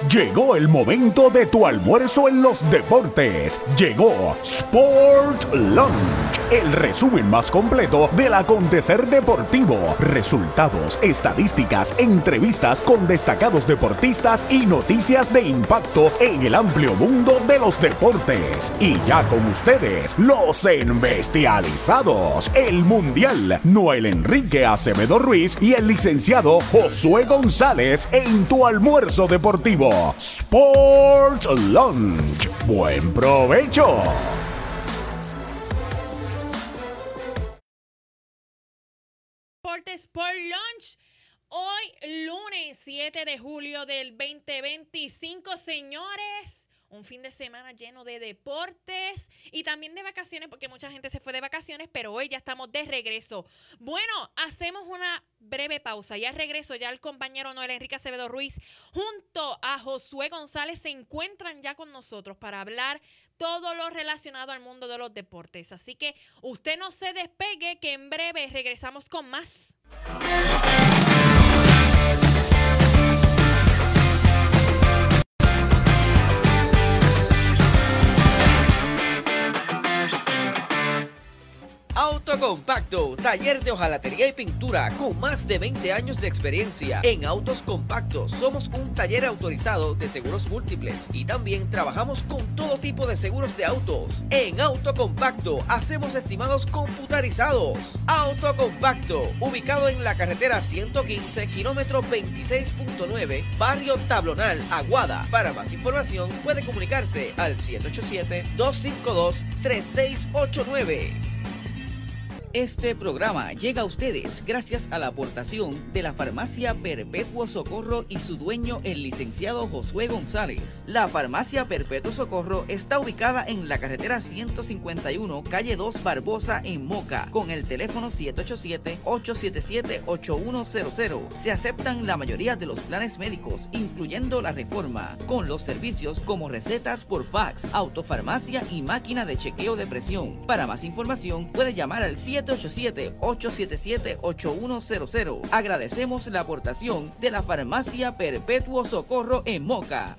Llegó el momento de tu almuerzo en los deportes. Llegó Sport Lunch, el resumen más completo del acontecer deportivo. Resultados, estadísticas, entrevistas con destacados deportistas y noticias de impacto en el amplio mundo de los deportes. Y ya con ustedes, los embestializados, el mundial Noel Enrique Acevedo Ruiz y el licenciado Josué González en tu almuerzo deportivo. Sport Lunch. Buen provecho. Sport Lunch. Hoy, lunes 7 de julio del 2025, señores. Un fin de semana lleno de deportes y también de vacaciones, porque mucha gente se fue de vacaciones, pero hoy ya estamos de regreso. Bueno, hacemos una breve pausa. Ya regreso, ya el compañero Noel Enrique Acevedo Ruiz junto a Josué González se encuentran ya con nosotros para hablar todo lo relacionado al mundo de los deportes. Así que usted no se despegue, que en breve regresamos con más. Autocompacto, taller de hojalatería y pintura con más de 20 años de experiencia. En Autos Compactos somos un taller autorizado de seguros múltiples y también trabajamos con todo tipo de seguros de autos. En Autocompacto hacemos estimados computarizados. Autocompacto, ubicado en la carretera 115, kilómetro 26.9, barrio Tablonal, Aguada. Para más información puede comunicarse al 787-252-3689. Este programa llega a ustedes gracias a la aportación de la Farmacia Perpetuo Socorro y su dueño, el licenciado Josué González. La Farmacia Perpetuo Socorro está ubicada en la carretera 151, calle 2 Barbosa, en Moca, con el teléfono 787-877-8100. Se aceptan la mayoría de los planes médicos, incluyendo la Reforma, con los servicios como recetas por fax, autofarmacia y máquina de chequeo de presión. Para más información, puede llamar al 787-877-8100. Agradecemos la aportación de la Farmacia Perpetuo Socorro en Moca.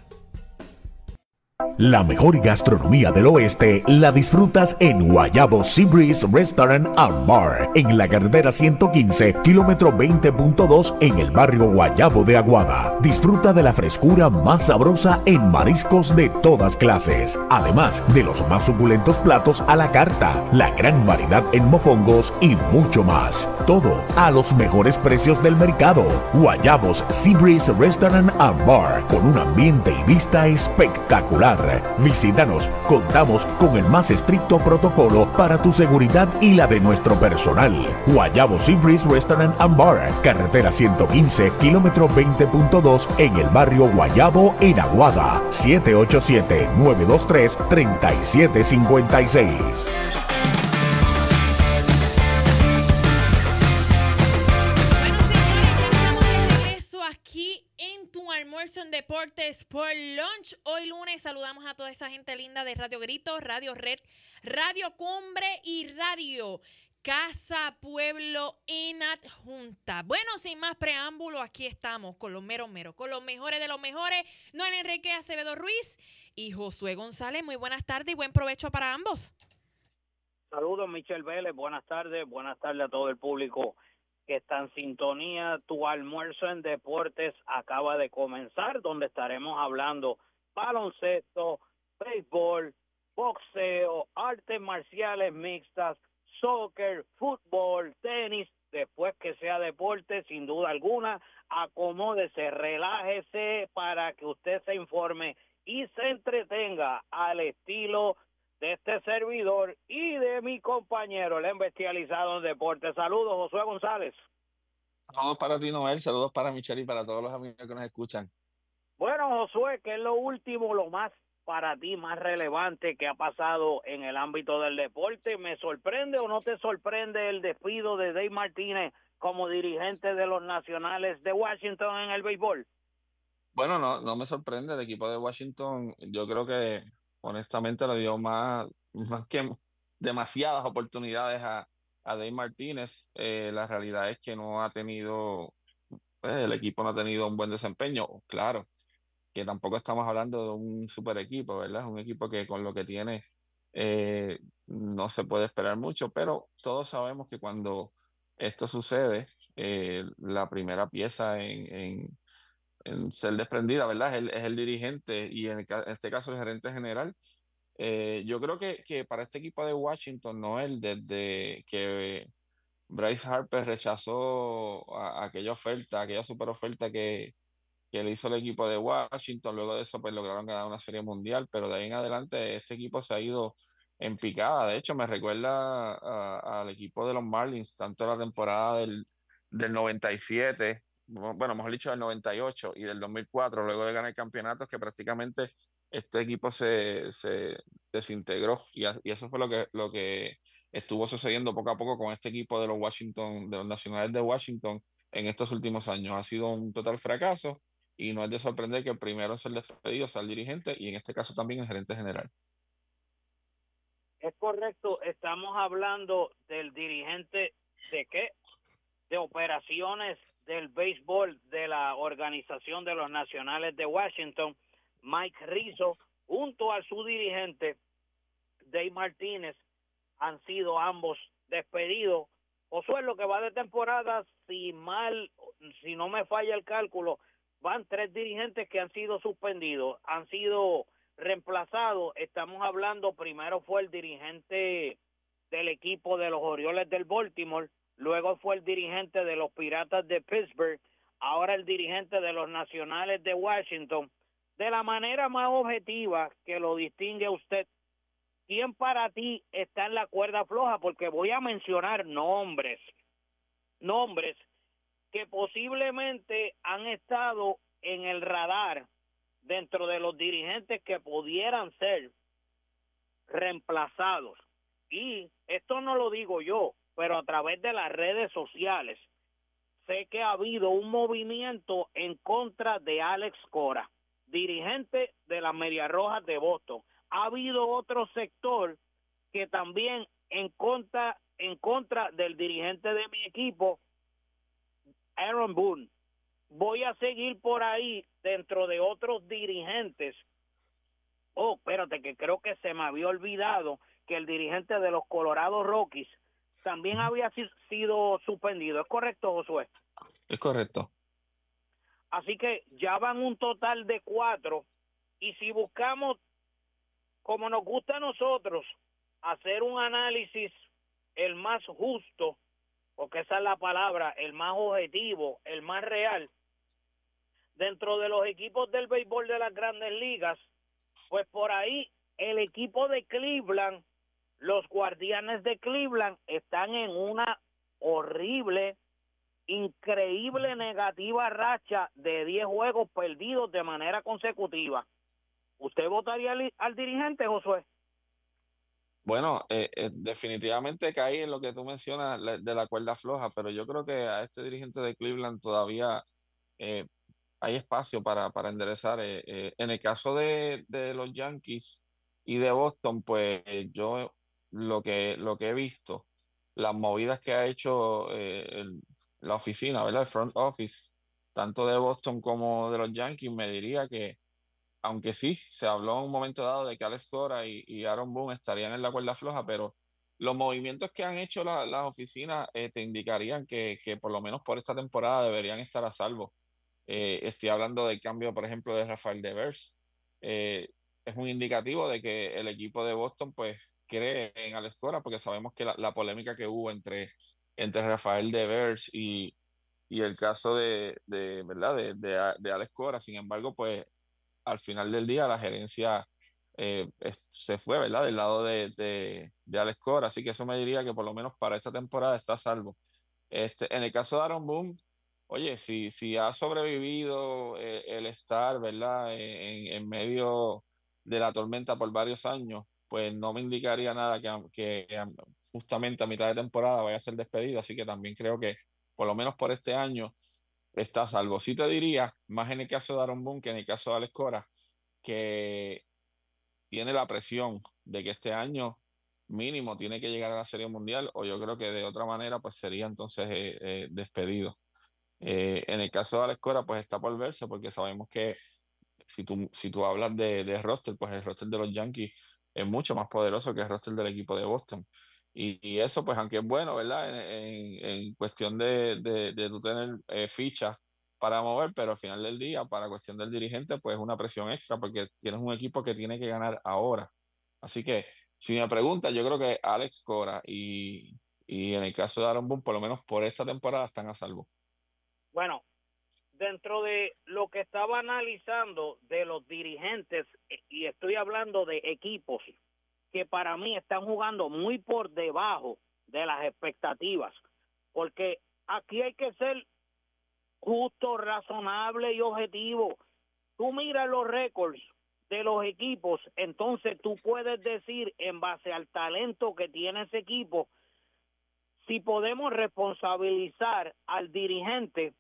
La mejor gastronomía del oeste la disfrutas en Guayabo Seabreeze Restaurant and Bar, en la carretera 115, kilómetro 20.2, en el barrio Guayabo de Aguada. Disfruta de la frescura más sabrosa en mariscos de todas clases, además de los más suculentos platos a la carta, la gran variedad en mofongos y mucho más. Todo a los mejores precios del mercado. Guayabos Seabreeze Restaurant and Bar, con un ambiente y vista espectacular. Visítanos, contamos con el más estricto protocolo para tu seguridad y la de nuestro personal. Guayabo Seabreeze Restaurant and Bar, carretera 115, kilómetro 20.2, en el barrio Guayabo, en Aguada. 787-923-3756. Almuerzo en Deportes por Lunch. Hoy lunes saludamos a toda esa gente linda de Radio Grito, Radio Red, Radio Cumbre y Radio Casa Pueblo en Adjunta. Bueno, sin más preámbulo, aquí estamos con los meros, con los mejores de los mejores. Noel Enrique Acevedo Ruiz y Josué González. Muy buenas tardes y buen provecho para ambos. Saludos, Michelle Vélez. Buenas tardes a todo el público que está en sintonía. Tu almuerzo en deportes acaba de comenzar, donde estaremos hablando baloncesto, béisbol, boxeo, artes marciales mixtas, soccer, fútbol, tenis. Después que sea deporte, sin duda alguna, acomódese, relájese para que usted se informe y se entretenga al estilo de este servidor y de mi compañero, el embestializado en deportes. Saludos, Josué González. Saludos para ti, Noel, saludos para Michelle y para todos los amigos que nos escuchan. Bueno, Josué, ¿qué es lo último, lo más para ti, más relevante que ha pasado en el ámbito del deporte? ¿Me sorprende o no te sorprende el despido de Dave Martínez como dirigente de los Nacionales de Washington en el béisbol? Bueno, no me sorprende. El equipo de Washington, yo creo que honestamente le dio más que demasiadas oportunidades a Dave Martínez. La realidad es que no ha tenido, el equipo no ha tenido un buen desempeño, claro. que tampoco estamos hablando de un super equipo, ¿verdad? Es un equipo que con lo que tiene no se puede esperar mucho, pero todos sabemos que cuando esto sucede, la primera pieza en ser desprendida, ¿verdad? Es el dirigente y en este caso el gerente general. Yo creo que para este equipo de Washington, Noel, desde que Bryce Harper rechazó aquella oferta, aquella super oferta que le hizo el equipo de Washington. Luego de eso, pues lograron ganar una serie mundial, pero de ahí en adelante este equipo se ha ido en picada. De hecho, me recuerda al equipo de los Marlins, tanto la temporada del 97, bueno, mejor dicho, del 98 y del 2004, luego de ganar campeonatos, que prácticamente este equipo se desintegró. Y eso fue lo que estuvo sucediendo poco a poco con este equipo de los Washington, de los Nacionales de Washington en estos últimos años. Ha sido un total fracaso y no es de sorprender que el primero en ser despedido sea el dirigente y en este caso también el gerente general. Es correcto, estamos hablando del dirigente de qué, de operaciones del béisbol de la organización de los Nacionales de Washington, Mike Rizzo, junto a su dirigente Dave Martínez, han sido ambos despedidos. Josué, lo que va de temporada, si no me falla el cálculo, van 3 dirigentes que han sido suspendidos, han sido reemplazados. Estamos hablando, primero fue el dirigente del equipo de los Orioles del Baltimore, luego fue el dirigente de los Piratas de Pittsburgh, ahora el dirigente de los Nacionales de Washington. De la manera más objetiva que lo distingue a usted, ¿quién para ti está en la cuerda floja? Porque voy a mencionar nombres que posiblemente han estado en el radar dentro de los dirigentes que pudieran ser reemplazados. Y esto no lo digo yo, pero a través de las redes sociales sé que ha habido un movimiento en contra de Alex Cora, dirigente de las Medias Rojas de Boston. Ha habido otro sector que también en contra del dirigente de mi equipo, Aaron Boone. Voy a seguir por ahí dentro de otros dirigentes. Oh, espérate, que creo que se me había olvidado que el dirigente de los Colorado Rockies también había sido suspendido. ¿Es correcto, Josué? Es correcto. Así que ya van un total de 4. Y si buscamos, como nos gusta a nosotros, hacer un análisis el más justo, porque esa es la palabra, el más objetivo, el más real, dentro de los equipos del béisbol de las Grandes Ligas, pues por ahí el equipo de Cleveland, los Guardianes de Cleveland, están en una horrible, increíble negativa racha de 10 juegos perdidos de manera consecutiva. ¿Usted votaría al dirigente, Josué? Bueno, definitivamente caí en lo que tú mencionas de la cuerda floja, pero yo creo que a este dirigente de Cleveland todavía eh, hay espacio para enderezar. En el caso de los Yankees y de Boston, pues yo lo que he visto, las movidas que ha hecho la oficina, ¿verdad? El front office, tanto de Boston como de los Yankees, me diría que aunque sí, se habló en un momento dado de que Alex Cora y Aaron Boone estarían en la cuerda floja, pero los movimientos que han hecho las oficinas te indicarían que por lo menos por esta temporada deberían estar a salvo. Estoy hablando del cambio, por ejemplo, de Rafael Devers. Es un indicativo de que el equipo de Boston pues cree en Alex Cora, porque sabemos que la polémica que hubo entre Rafael Devers y el caso ¿verdad? De Alex Cora. Sin embargo, pues al final del día la gerencia se fue, ¿verdad? Del lado de Alex Cora, así que eso me diría que por lo menos para esta temporada está a salvo. En el caso de Aaron Boone, oye, si ha sobrevivido el estar, ¿verdad? En medio de la tormenta por varios años, pues no me indicaría nada que justamente a mitad de temporada vaya a ser despedido, así que también creo que por lo menos por este año está a salvo. Sí te diría, más en el caso de Aaron Boone que en el caso de Alex Cora, que tiene la presión de que este año mínimo tiene que llegar a la Serie Mundial, o yo creo que de otra manera pues sería entonces despedido. En el caso de Alex Cora pues está por verse, porque sabemos que si tú hablas de roster, pues el roster de los Yankees es mucho más poderoso que el roster del equipo de Boston. Y eso, pues, aunque es bueno, ¿verdad? En cuestión de tú tener fichas para mover, pero al final del día, para cuestión del dirigente, pues es una presión extra porque tienes un equipo que tiene que ganar ahora. Así que, si me preguntas, yo creo que Alex Cora y en el caso de Aaron Boone, por lo menos por esta temporada, están a salvo. Bueno, dentro de lo que estaba analizando de los dirigentes, y estoy hablando de equipos que para mí están jugando muy por debajo de las expectativas, porque aquí hay que ser justo, razonable y objetivo. Tú miras los récords de los equipos, entonces tú puedes decir en base al talento que tiene ese equipo si podemos responsabilizar al dirigente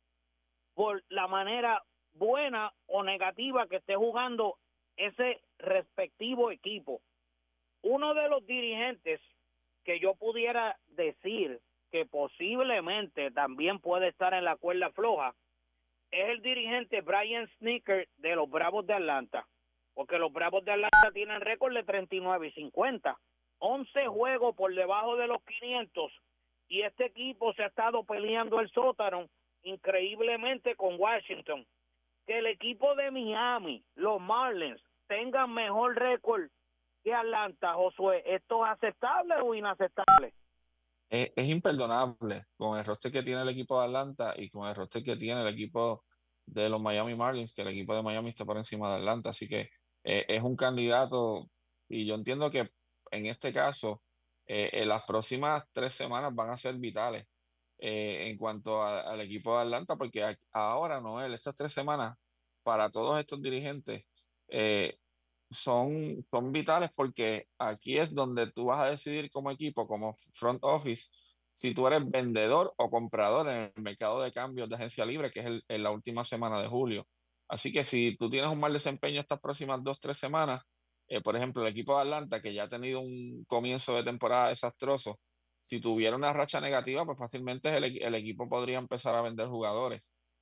por la manera buena o negativa que esté jugando ese respectivo equipo. Uno de los dirigentes que yo pudiera decir que posiblemente también puede estar en la cuerda floja es el dirigente Brian Snitker de los Bravos de Atlanta, porque los Bravos de Atlanta tienen récord de 39-50, 11 juegos por debajo de los 500, y este equipo se ha estado peleando el sótano increíblemente con Washington. Que el equipo de Miami, los Marlins, tengan mejor récord que Atlanta, Josué, ¿esto es aceptable o inaceptable? Es imperdonable con el roster que tiene el equipo de Atlanta y con el roster que tiene el equipo de los Miami Marlins, que el equipo de Miami está por encima de Atlanta. Así que es un candidato y yo entiendo que en este caso en las próximas 3 semanas van a ser vitales en cuanto al equipo de Atlanta, porque ahora, Noel, estas 3 semanas para todos estos dirigentes eh, son vitales porque aquí es donde tú vas a decidir como equipo, como front office, si tú eres vendedor o comprador en el mercado de cambios de agencia libre, que es en la última semana de julio. Así que si tú tienes un mal desempeño estas próximas 2, 3 semanas, por ejemplo, el equipo de Atlanta, que ya ha tenido un comienzo de temporada desastroso, si tuviera una racha negativa, pues fácilmente el equipo podría empezar a vender jugadores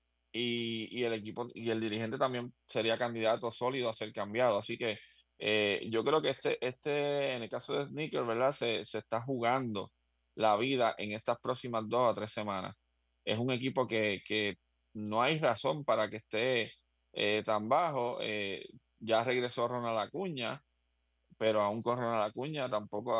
y el equipo y el dirigente también sería candidato sólido a ser cambiado. Así que yo creo que en el caso de Sneaker, ¿verdad? Se está jugando la vida en estas próximas 2 a 3 semanas. Es un equipo que no hay razón para que esté tan bajo. Ya regresó Ronald Acuña, pero aún con Ronald Acuña tampoco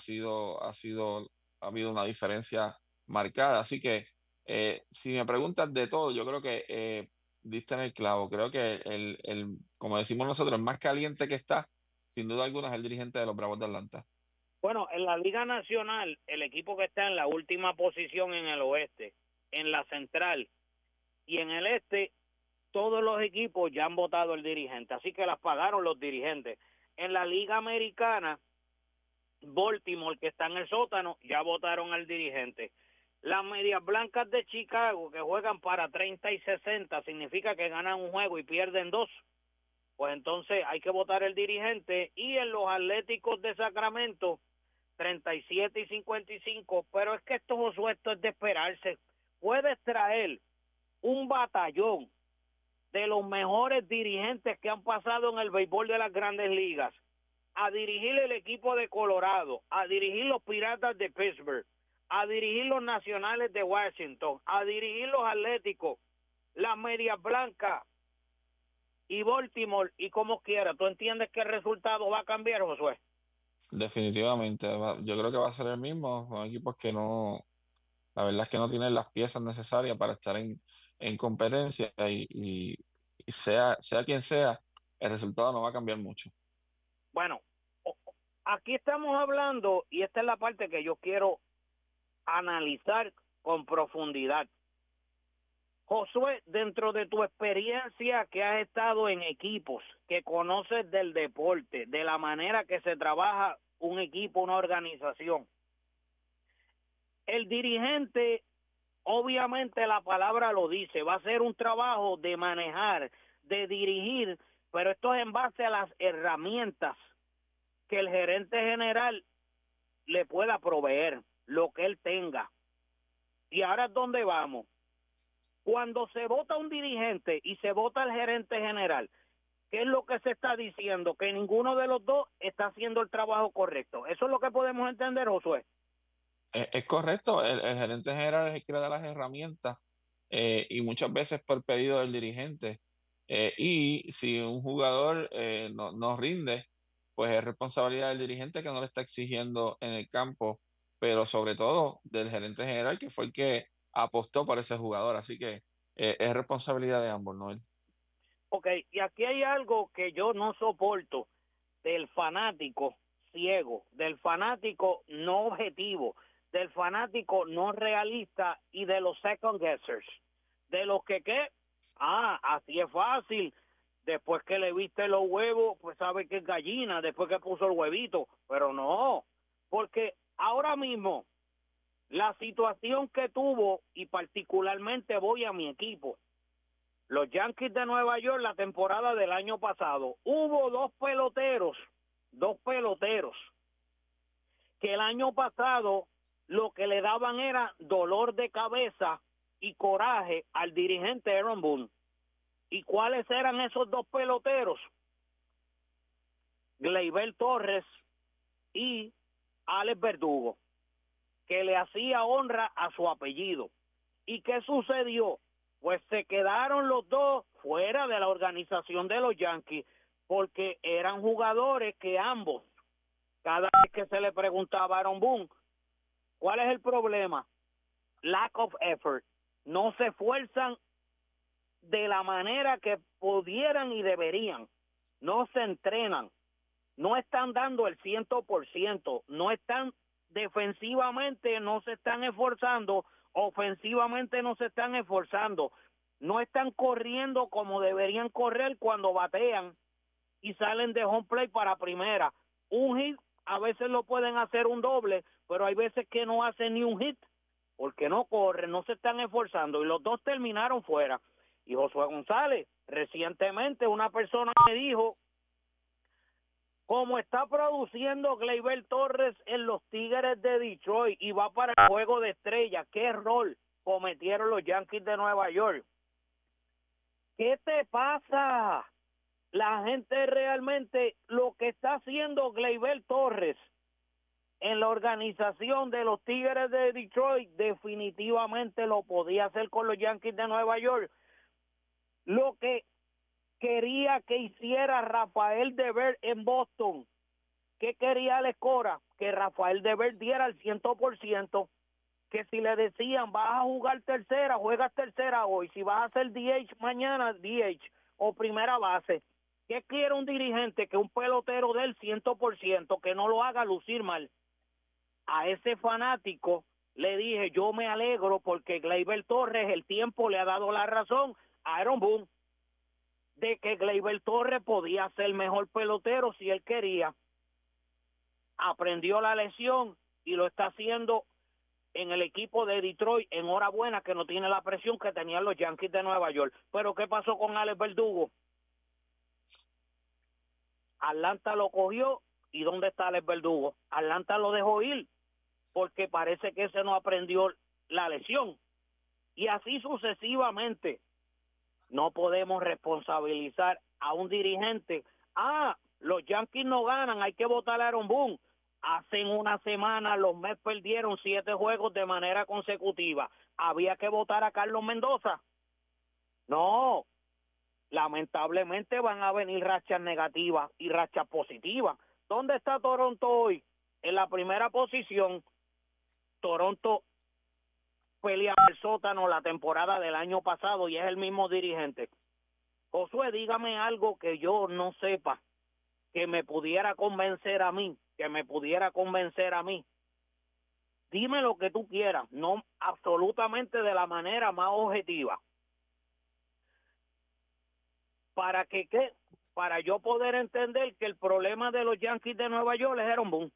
ha habido una diferencia marcada. Así que si me preguntas de todo, yo creo que diste en el clavo. Creo que como decimos nosotros, el más caliente que está, sin duda alguna, es el dirigente de los Bravos de Atlanta. Bueno, en la Liga Nacional, el equipo que está en la última posición en el oeste, en la central y en el este, todos los equipos ya han votado el dirigente, así que las pagaron los dirigentes. En la Liga Americana, Baltimore, que está en el sótano, ya votaron al dirigente. Las Medias Blancas de Chicago, que juegan para 30 y 60, significa que ganan un juego y pierden 2. Pues entonces hay que votar el dirigente. Y en los Atléticos de Sacramento, 37 y 55, pero es que esto es de esperarse. Puedes traer un batallón de los mejores dirigentes que han pasado en el béisbol de las Grandes Ligas a dirigir el equipo de Colorado, a dirigir los Piratas de Pittsburgh, a dirigir los Nacionales de Washington, a dirigir los Atléticos, las Medias Blancas y Baltimore, y como quiera. ¿Tú entiendes que el resultado va a cambiar, Josué? Definitivamente, yo creo que va a ser el mismo. Son equipos que no, la verdad es que no tienen las piezas necesarias para estar en competencia y sea quien sea, el resultado no va a cambiar mucho. Bueno, aquí estamos hablando, y esta es la parte que yo quiero analizar con profundidad. Josué, dentro de tu experiencia que has estado en equipos, que conoces del deporte, de la manera que se trabaja un equipo, una organización, el dirigente, obviamente la palabra lo dice, va a ser un trabajo de manejar, de dirigir, pero esto es en base a las herramientas que el gerente general le pueda proveer, lo que él tenga. Y ahora es donde vamos. Cuando se vota un dirigente y se vota el gerente general, ¿Qué es lo que se está diciendo? Que ninguno de los dos está haciendo el trabajo correcto. Eso es lo que podemos entender, Josué. Es correcto, el gerente general es el que le da las herramientas y muchas veces por pedido del dirigente. Y si un jugador no rinde, pues es responsabilidad del dirigente que no le está exigiendo en el campo, pero sobre todo del gerente general que fue el que apostó por ese jugador. Así que es responsabilidad de ambos, ¿no? Ok, y aquí hay algo que yo no soporto del fanático ciego, del fanático no objetivo, del fanático no realista y de los second guessers, de los que así es fácil, después que le viste los huevos, pues sabe que es gallina, después que puso el huevito, pero no, porque ahora mismo la situación que tuvo, y particularmente voy a mi equipo, los Yankees de Nueva York, la temporada del año pasado, hubo dos peloteros, que el año pasado lo que le daban era dolor de cabeza y coraje al dirigente Aaron Boone. ¿Y cuáles eran esos dos peloteros? Gleyber Torres y Alex Verdugo, que le hacía honra a su apellido. ¿Y qué sucedió? Pues se quedaron los dos fuera de la organización de los Yankees porque eran jugadores que ambos, cada vez que se le preguntaba a Aaron Boone, ¿cuál es el problema? Lack of effort. No se esfuerzan de la manera que pudieran y deberían. No se entrenan. No están dando el 100%. No están defensivamente, no se están esforzando. Ofensivamente no se están esforzando. No están corriendo como deberían correr cuando batean y salen de home plate para primera. Un hit a veces lo pueden hacer un doble, pero hay veces que no hacen ni un hit porque no corren, no se están esforzando y los dos terminaron fuera. Y Josué González, recientemente una persona me dijo, como está produciendo Gleyber Torres en los Tigres de Detroit y va para el juego de estrella, ¿qué error cometieron los Yankees de Nueva York? ¿Qué te pasa? La gente realmente, lo que está haciendo Gleyber Torres en la organización de los Tigres de Detroit, definitivamente lo podía hacer con los Yankees de Nueva York. Lo que quería que hiciera Rafael Devers en Boston, ¿qué quería Alex Cora? Que Rafael Devers diera el 100%, que si le decían vas a jugar tercera, juegas tercera hoy, si vas a hacer DH mañana, DH o primera base. ¿Qué quiere un dirigente? Que un pelotero dé el 100%, que no lo haga lucir mal. A ese fanático le dije, yo me alegro porque Gleyber Torres, el tiempo le ha dado la razón a Aaron Boone de que Gleyber Torres podía ser mejor pelotero si él quería. Aprendió la lección y lo está haciendo en el equipo de Detroit. Enhorabuena que no tiene la presión que tenían los Yankees de Nueva York. Pero ¿qué pasó con Alex Verdugo? Atlanta lo cogió y ¿dónde está Alex Verdugo? Atlanta lo dejó ir porque parece que ese no aprendió la lección. Y así sucesivamente. No podemos responsabilizar a un dirigente. Los Yankees no ganan, hay que votar a Aaron Boone. Hace una semana los Mets perdieron 7 juegos de manera consecutiva. ¿Había que votar a Carlos Mendoza? No. Lamentablemente van a venir rachas negativas y rachas positivas. ¿Dónde está Toronto hoy? En la primera posición. Toronto pelea el sótano la temporada del año pasado y es el mismo dirigente. Josué, dígame algo que yo no sepa, que me pudiera convencer a mí, Dime lo que tú quieras, no absolutamente de la manera más objetiva. ¿Para qué? Para yo poder entender que el problema de los Yankees de Nueva York es Aaron Boone.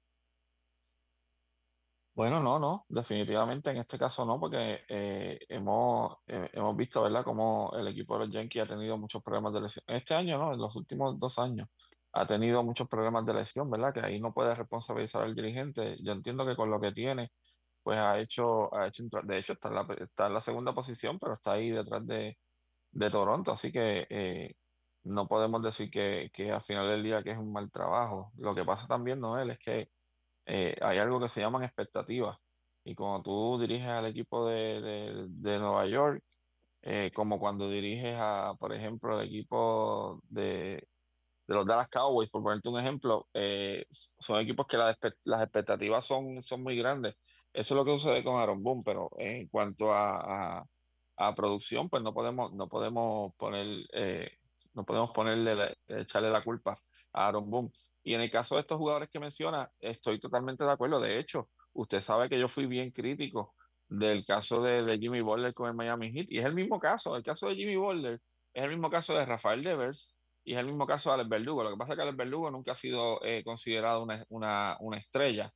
Bueno, no, definitivamente en este caso no, porque hemos visto, ¿verdad?, cómo el equipo de los Yankees ha tenido muchos problemas de lesión. Este año, ¿no? En los últimos 2 años ha tenido muchos problemas de lesión, ¿verdad? Que ahí no puede responsabilizar al dirigente. Yo entiendo que con lo que tiene, pues de hecho está en la segunda posición, pero está ahí detrás de Toronto, así que no podemos decir que al final del día que es un mal trabajo. Lo que pasa también, Noel, es que hay algo que se llaman expectativas. Y cuando tú diriges al equipo de Nueva York, como cuando diriges por ejemplo, el equipo de los Dallas Cowboys, por ponerte un ejemplo, son equipos que las expectativas son muy grandes. Eso es lo que sucede con Aaron Boone, pero en cuanto a producción, pues no podemos echarle la culpa a Aaron Boone. Y en el caso de estos jugadores que menciona, estoy totalmente de acuerdo. De hecho, usted sabe que yo fui bien crítico del caso de Jimmy Butler con el Miami Heat, y es el mismo caso. El caso de Jimmy Butler es el mismo caso de Rafael Devers, y es el mismo caso de Alex Verdugo. Lo que pasa es que Alex Verdugo nunca ha sido considerado una estrella,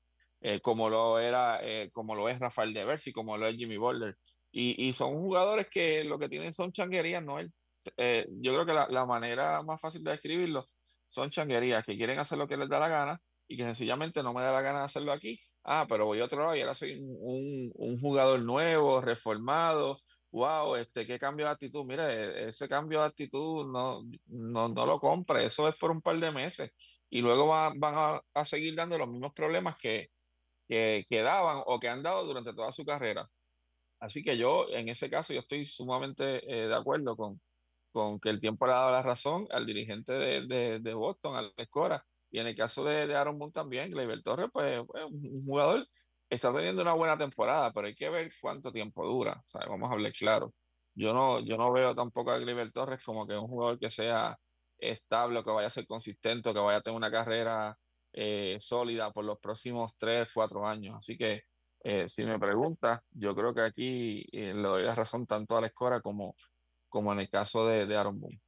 como lo es Rafael Devers y como lo es Jimmy Butler. Y son jugadores que lo que tienen son changuerías, ¿no? Yo creo que la manera más fácil de describirlo son changuerías, que quieren hacer lo que les da la gana y que sencillamente no me da la gana de hacerlo aquí. Ah, pero voy a otro lado y ahora soy un jugador nuevo, reformado. Wow, qué cambio de actitud. Mire, ese cambio de actitud no lo compre. Eso es por un par de meses. Y luego van a seguir dando los mismos problemas que daban o que han dado durante toda su carrera. Así que yo, en ese caso, yo estoy sumamente de acuerdo con que el tiempo le ha dado la razón al dirigente de Boston, al Cora. Y en el caso de Aaron Boone también, Gleyber Torres, pues, un jugador está teniendo una buena temporada, pero hay que ver cuánto tiempo dura. O sea, vamos a hablar claro. Yo no veo tampoco a Gleyber Torres como que un jugador que sea estable, que vaya a ser consistente, que vaya a tener una carrera sólida por los próximos 3, 4 años. Así que si me preguntas, yo creo que aquí le doy la razón tanto a la Cora como en el caso de Aaron Boone.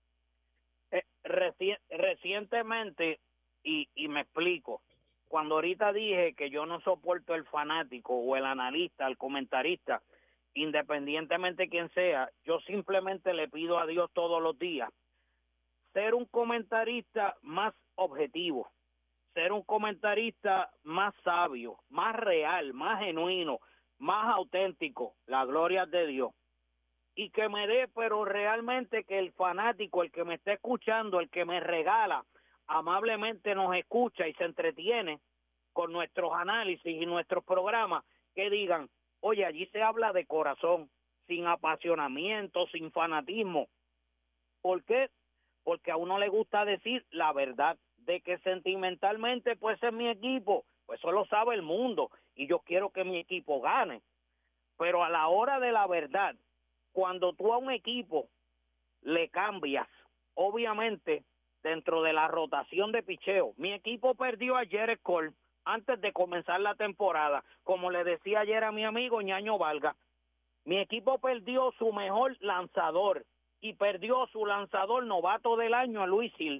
Recientemente, y me explico, cuando ahorita dije que yo no soporto el fanático o el analista, el comentarista, independientemente de quién sea, yo simplemente le pido a Dios todos los días ser un comentarista más objetivo, ser un comentarista más sabio, más real, más genuino, más auténtico, la gloria de Dios. Y que me dé, pero realmente que el fanático, el que me está escuchando, el que me regala, amablemente nos escucha y se entretiene con nuestros análisis y nuestros programas, que digan, oye, allí se habla de corazón, sin apasionamiento, sin fanatismo. ¿Por qué? Porque a uno le gusta decir la verdad, de que sentimentalmente pues es mi equipo, pues eso lo sabe el mundo y yo quiero que mi equipo gane. Pero a la hora de la verdad, cuando tú a un equipo le cambias, obviamente, dentro de la rotación de picheo, mi equipo perdió a Gerrit Cole antes de comenzar la temporada, como le decía ayer a mi amigo Ñaño Valga, mi equipo perdió su mejor lanzador y perdió su lanzador novato del año a Luis Hill.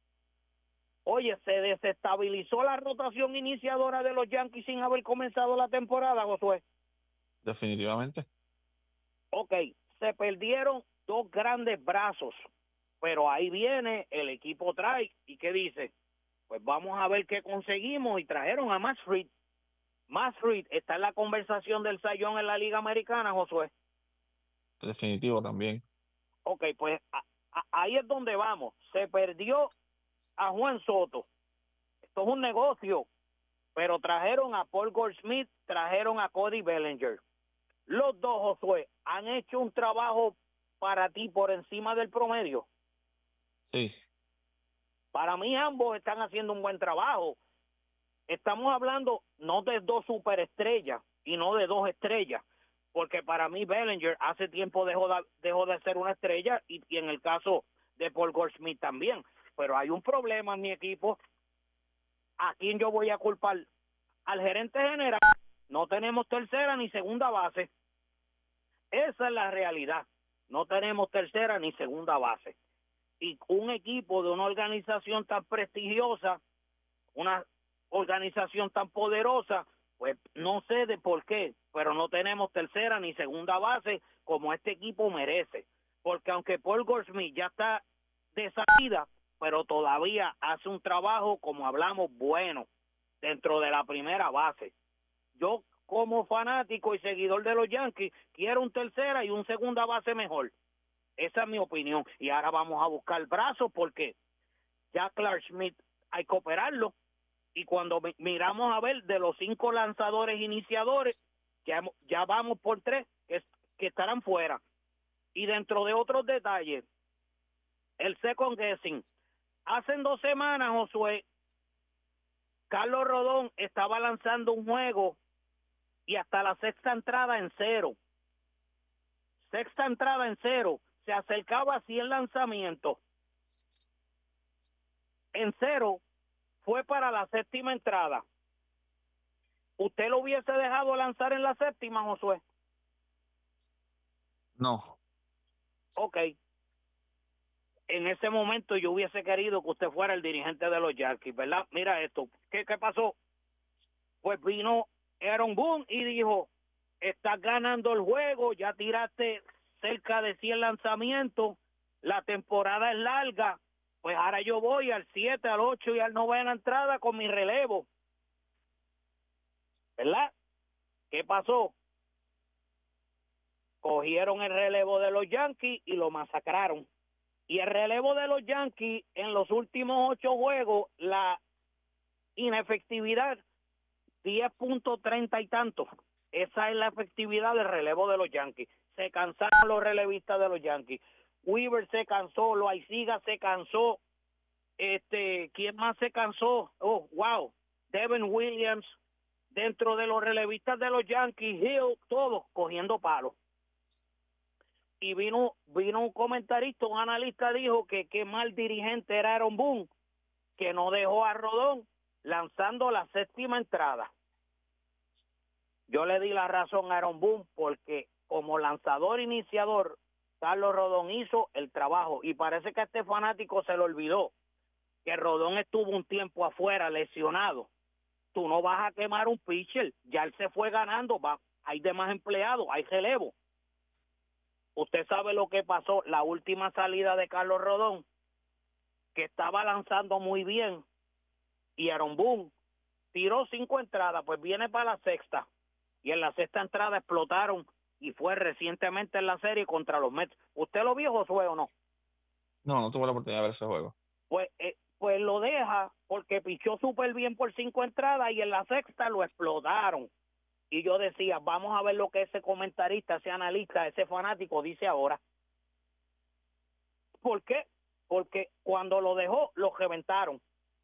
Oye, se desestabilizó la rotación iniciadora de los Yankees sin haber comenzado la temporada, Josué. Definitivamente. Ok, se perdieron dos grandes brazos, pero ahí viene, el equipo trae, ¿y qué dice? Pues vamos a ver qué conseguimos, y trajeron a Matt Fried. Matt Fried está en la conversación del Cy Young en la Liga Americana, Josué. Definitivo también. Ok, pues ahí es donde vamos. Se perdió a Juan Soto. Esto es un negocio, pero trajeron a Paul Goldschmidt, trajeron a Cody Bellinger. Los dos, Josué, han hecho un trabajo para ti por encima del promedio. Sí. Para mí ambos están haciendo un buen trabajo. Estamos hablando no de dos superestrellas y no de dos estrellas, porque para mí Bellinger hace tiempo dejó de ser una estrella, y en el caso de Paul Goldschmidt también. Pero hay un problema en mi equipo. ¿A quién yo voy a culpar? Al gerente general. No tenemos tercera ni segunda base. Esa es la realidad. No tenemos tercera ni segunda base. Y un equipo de una organización tan prestigiosa, una organización tan poderosa, pues no sé de por qué, pero no tenemos tercera ni segunda base como este equipo merece. Porque aunque Paul Goldschmidt ya está de salida, pero todavía hace un trabajo, como hablamos, bueno, dentro de la primera base. Yo, como fanático y seguidor de los Yankees, quiero un tercera y un segunda base mejor. Esa es mi opinión. Y ahora vamos a buscar brazos porque ya Clark Schmidt hay que operarlo. Y cuando miramos a ver de los 5 lanzadores iniciadores, ya vamos por 3 que estarán fuera. Y dentro de otros detalles, el second guessing. Hace 2 semanas, Josué, Carlos Rodón estaba lanzando un juego y hasta la sexta entrada en 0. Sexta entrada en 0. Se acercaba a 100 lanzamientos. En 0 fue para la séptima entrada. ¿Usted lo hubiese dejado lanzar en la séptima, Josué? No. Ok. En ese momento yo hubiese querido que usted fuera el dirigente de los Yankees, ¿verdad? Mira esto. ¿Qué pasó? Pues vino Aaron Boone y dijo, estás ganando el juego, ya tiraste cerca de 100 lanzamientos, la temporada es larga, pues ahora yo voy al 7, al 8 y al 9 entrada con mi relevo. ¿Verdad? ¿Qué pasó? Cogieron el relevo de los Yankees y lo masacraron. Y el relevo de los Yankees en los últimos 8 juegos, la inefectividad 10.30 y tanto. Esa es la efectividad del relevo de los Yankees. Se cansaron los relevistas de los Yankees. Weaver se cansó, Loaiziga se cansó. ¿Quién más se cansó? Oh, wow. Devin Williams. Dentro de los relevistas de los Yankees, Hill, todos cogiendo palos. Y vino un comentarista, un analista dijo que qué mal dirigente era Aaron Boone, que no dejó a Rodón lanzando la séptima entrada. Yo le di la razón a Aaron Boone porque como lanzador iniciador, Carlos Rodón hizo el trabajo y parece que a este fanático se le olvidó que Rodón estuvo un tiempo afuera lesionado. Tú no vas a quemar un pitcher, ya él se fue ganando, hay demás empleados, hay relevo. Usted sabe lo que pasó, la última salida de Carlos Rodón, que estaba lanzando muy bien, y Aaron Boone tiró 5 entradas, pues viene para la sexta, y en la sexta entrada explotaron, y fue recientemente en la serie contra los Mets. ¿Usted lo vio, Josué, o no? No tuve la oportunidad de ver ese juego. Pues lo deja porque pichó súper bien por 5 entradas, y en la sexta lo explotaron. Y yo decía, vamos a ver lo que ese comentarista, ese analista, ese fanático dice ahora. ¿Por qué? Porque cuando lo dejó, lo reventaron.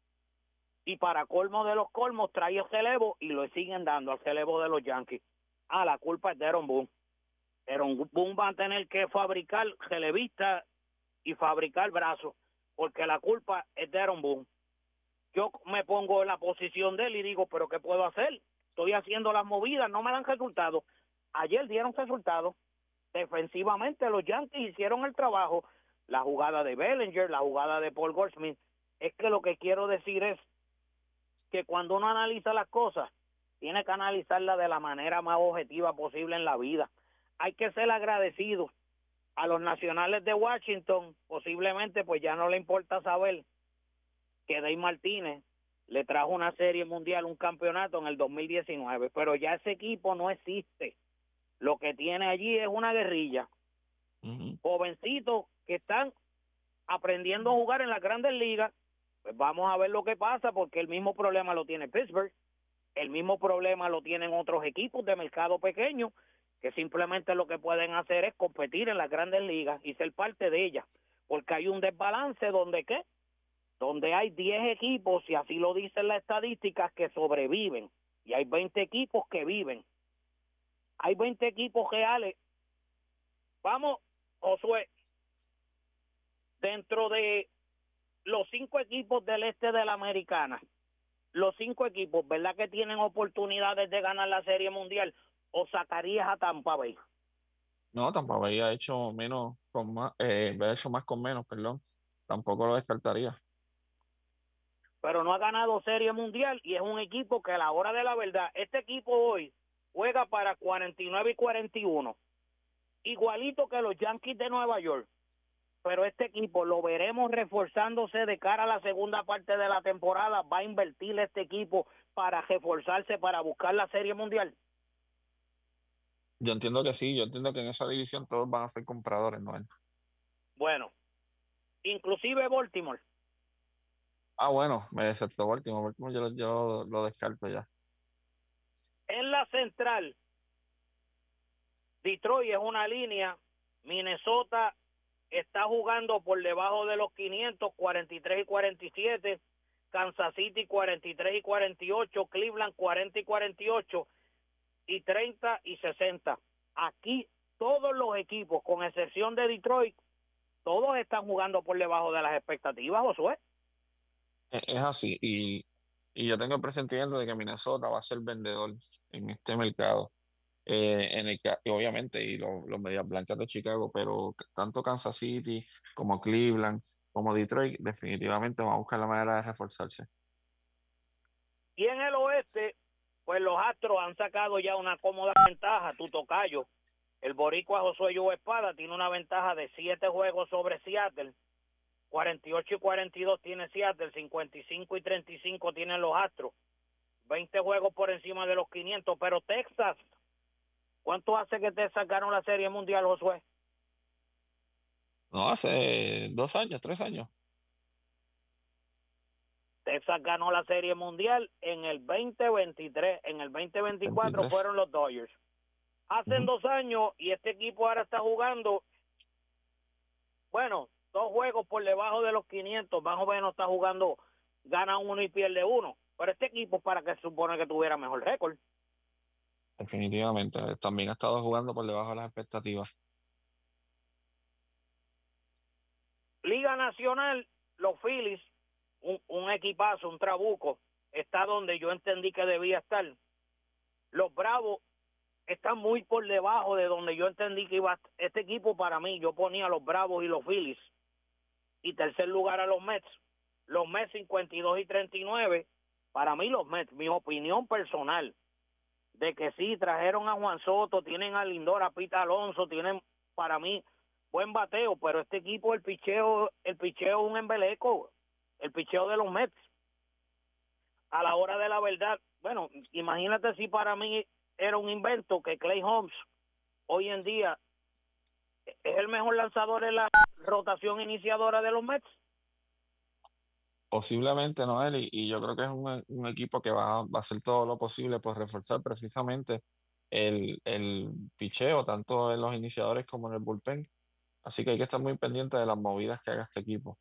Y para colmo de los colmos, trae el relevo y lo siguen dando al relevo de los Yankees. La culpa es de Aaron Boone. Aaron Boone va a tener que fabricar relevistas y fabricar brazos, porque la culpa es de Aaron Boone. Yo me pongo en la posición de él y digo, ¿pero qué puedo hacer? Estoy haciendo las movidas, no me dan resultados. Ayer dieron resultados. Defensivamente los Yankees hicieron el trabajo. La jugada de Bellinger, la jugada de Paul Goldschmidt. Es que lo que quiero decir es que cuando uno analiza las cosas, tiene que analizarlas de la manera más objetiva posible en la vida. Hay que ser agradecidos a los Nacionales de Washington. Posiblemente pues ya no le importa saber que Dave Martínez le trajo una serie mundial, un campeonato en el 2019, pero ya ese equipo no existe. Lo que tiene allí es una guerrilla. Jovencitos que están aprendiendo a jugar en las grandes ligas. Pues vamos a ver lo que pasa, porque el mismo problema lo tiene Pittsburgh, el mismo problema lo tienen otros equipos de mercado pequeño, que simplemente lo que pueden hacer es competir en las grandes ligas y ser parte de ellas, porque hay un desbalance donde hay 10 equipos, y así lo dicen las estadísticas, que sobreviven, y hay 20 equipos que viven. Hay 20 equipos reales. Vamos, Josué, dentro de los 5 equipos del este de la Americana, los 5 equipos, ¿verdad que tienen oportunidades de ganar la Serie Mundial? ¿O sacarías a Tampa Bay? No, Tampa Bay ha hecho menos con más, ha hecho más con menos, perdón. Tampoco lo descartaría. Pero no ha ganado Serie Mundial y es un equipo que a la hora de la verdad, este equipo hoy juega para 49 y 41, igualito que los Yankees de Nueva York, pero este equipo lo veremos reforzándose de cara a la segunda parte de la temporada. ¿Va a invertir este equipo para reforzarse, para buscar la Serie Mundial? Yo entiendo que sí, yo entiendo que en esa división todos van a ser compradores, ¿no? Bueno, inclusive Baltimore. Bueno, me excepto Baltimore. Baltimore yo lo descarto ya. En la central, Detroit es una línea, Minnesota está jugando por debajo de los 500, 43 y 47, Kansas City 43 y 48, Cleveland 40 y 48 y 30 y 60. Aquí todos los equipos, con excepción de Detroit, todos están jugando por debajo de las expectativas, Josué. Es así. Y yo tengo el presentimiento de que Minnesota va a ser vendedor en este mercado. Y obviamente, y los Medias Blancas de Chicago, pero tanto Kansas City como Cleveland, como Detroit, definitivamente van a buscar la manera de reforzarse. Y en el oeste, pues los Astros han sacado ya una cómoda ventaja, tu tocayo. El boricua Josué Joe Espada tiene una ventaja de 7 juegos sobre Seattle. 48 y 42 tiene Seattle, 55 y 35 tienen los Astros. 20 juegos por encima de los 500, pero Texas, ¿cuánto hace que Texas ganó la Serie Mundial, Josué? No, hace 2 años, 3 años. Texas ganó la Serie Mundial en el 2023, en el 2024 23. fueron los Dodgers. Hacen 2 años y este equipo ahora está jugando, bueno, 2 juegos por debajo de los 500, más o menos está jugando, gana uno y pierde uno. Pero este equipo para que se supone que tuviera mejor récord. Definitivamente. También ha estado jugando por debajo de las expectativas. Liga Nacional, los Phillies, un equipazo, un trabuco, está donde yo entendí que debía estar. Los Bravos están muy por debajo de donde yo entendí que iba este equipo. Para mí, yo ponía a los Bravos y los Phillies. Y tercer lugar a los Mets. Los Mets 52 y 39. Para mí los Mets, mi opinión personal, de que sí, trajeron a Juan Soto, tienen a Lindor, a Pita Alonso, tienen para mí buen bateo, pero este equipo, el picheo es un embeleco, el picheo de los Mets. A la hora de la verdad, bueno, imagínate si para mí era un invento que Clay Holmes hoy en día es el mejor lanzador en la rotación iniciadora de los Mets. Posiblemente, Noel, y yo creo que es un equipo que va a hacer todo lo posible por reforzar precisamente el picheo, tanto en los iniciadores como en el bullpen. Así que hay que estar muy pendiente de las movidas que haga este equipo.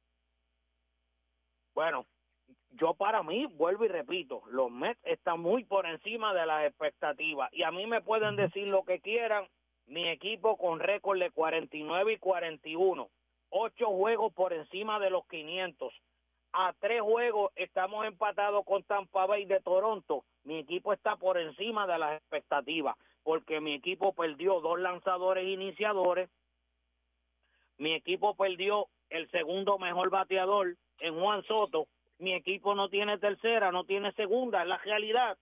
Bueno, yo para mí, vuelvo y repito, los Mets están muy por encima de las expectativas. Y a mí me pueden decir lo que quieran, mi equipo con récord de 49 y 41, 8 juegos por encima de los 500. A 3 juegos estamos empatados con Tampa Bay de Toronto. Mi equipo está por encima de las expectativas, porque mi equipo perdió 2 lanzadores iniciadores. Mi equipo perdió el segundo mejor bateador en Juan Soto. Mi equipo no tiene tercera, no tiene segunda, es la realidad.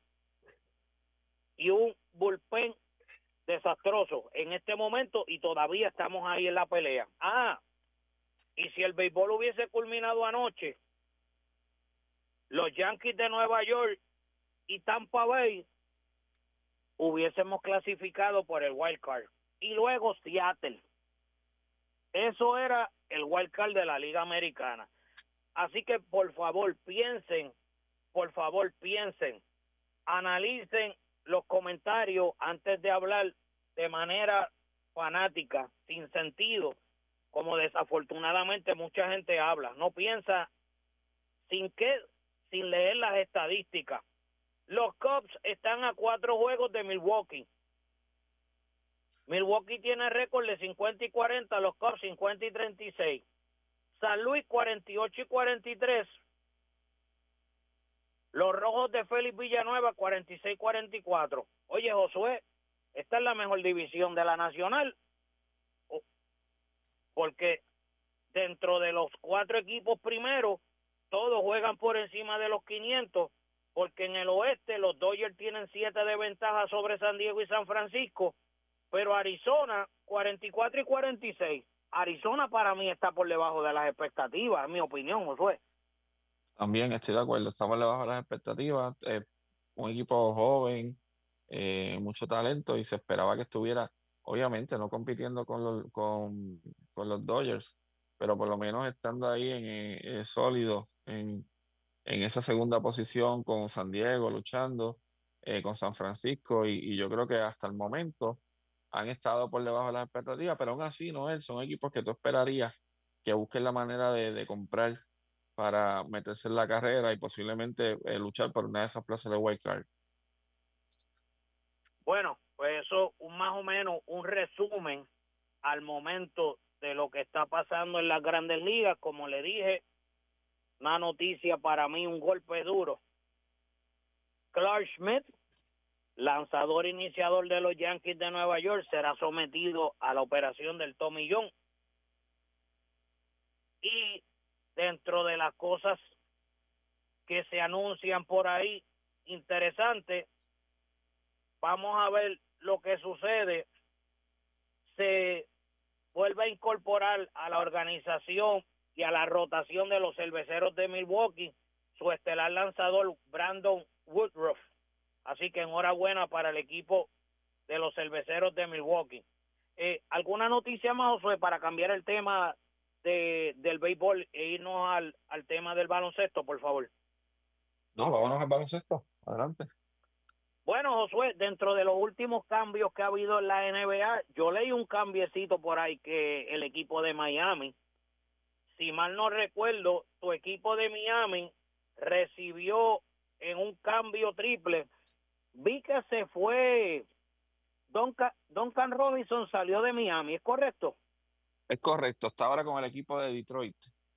Y un bullpen desastroso en este momento y todavía estamos ahí en la pelea. Y si el béisbol hubiese culminado anoche, los Yankees de Nueva York y Tampa Bay hubiésemos clasificado por el wild card. Y luego Seattle. Eso era el wild card de la Liga Americana. Así que por favor piensen, analicen los comentarios antes de hablar de manera fanática, sin sentido, como desafortunadamente mucha gente habla. No piensa sin leer las estadísticas. Los Cubs están a 4 juegos de Milwaukee. Milwaukee tiene récord de 50 y 40, los Cubs 50 y 36. San Luis 48 y 43. Los Rojos de Félix Villanueva 46 y 44. Oye, Josué, esta es la mejor división de la Nacional. Porque dentro de los 4 equipos primeros, todos juegan por encima de los 500. Porque en el oeste los Dodgers tienen 7 de ventaja sobre San Diego y San Francisco. Pero Arizona 44 y 46. Arizona para mí está por debajo de las expectativas, en mi opinión, Josué. También estoy de acuerdo, estamos debajo de las expectativas. Un equipo joven, mucho talento y se esperaba que estuviera, obviamente, no compitiendo con los Dodgers, pero por lo menos estando ahí sólido en esa segunda posición con San Diego luchando, con San Francisco, y yo creo que hasta el momento han estado por debajo de las expectativas, pero aún así, Noel, son equipos que tú esperarías que busquen la manera de comprar para meterse en la carrera y posiblemente luchar por una de esas plazas de wild card. Bueno, pues eso más o menos un resumen al momento de lo que está pasando en las grandes ligas. Como le dije, una noticia para mí, un golpe duro. Clark Schmidt, lanzador iniciador de los Yankees de Nueva York, será sometido a la operación del tomillón. Y dentro de las cosas que se anuncian por ahí, interesante, vamos a ver lo que sucede. Se vuelve a incorporar a la organización y a la rotación de los Cerveceros de Milwaukee su estelar lanzador Brandon Woodruff. Así que enhorabuena para el equipo de los Cerveceros de Milwaukee. ¿Alguna noticia más, Josué, para cambiar el tema del béisbol e irnos al tema del baloncesto, por favor? No, vámonos al baloncesto. Adelante. Bueno, Josué, dentro de los últimos cambios que ha habido en la NBA, yo leí un cambiecito por ahí que el equipo de Miami, si mal no recuerdo, tu equipo de Miami recibió en un cambio triple. Vi que se fue Duncan Robinson, salió de Miami, ¿es correcto? Es correcto, está ahora con el equipo de Detroit.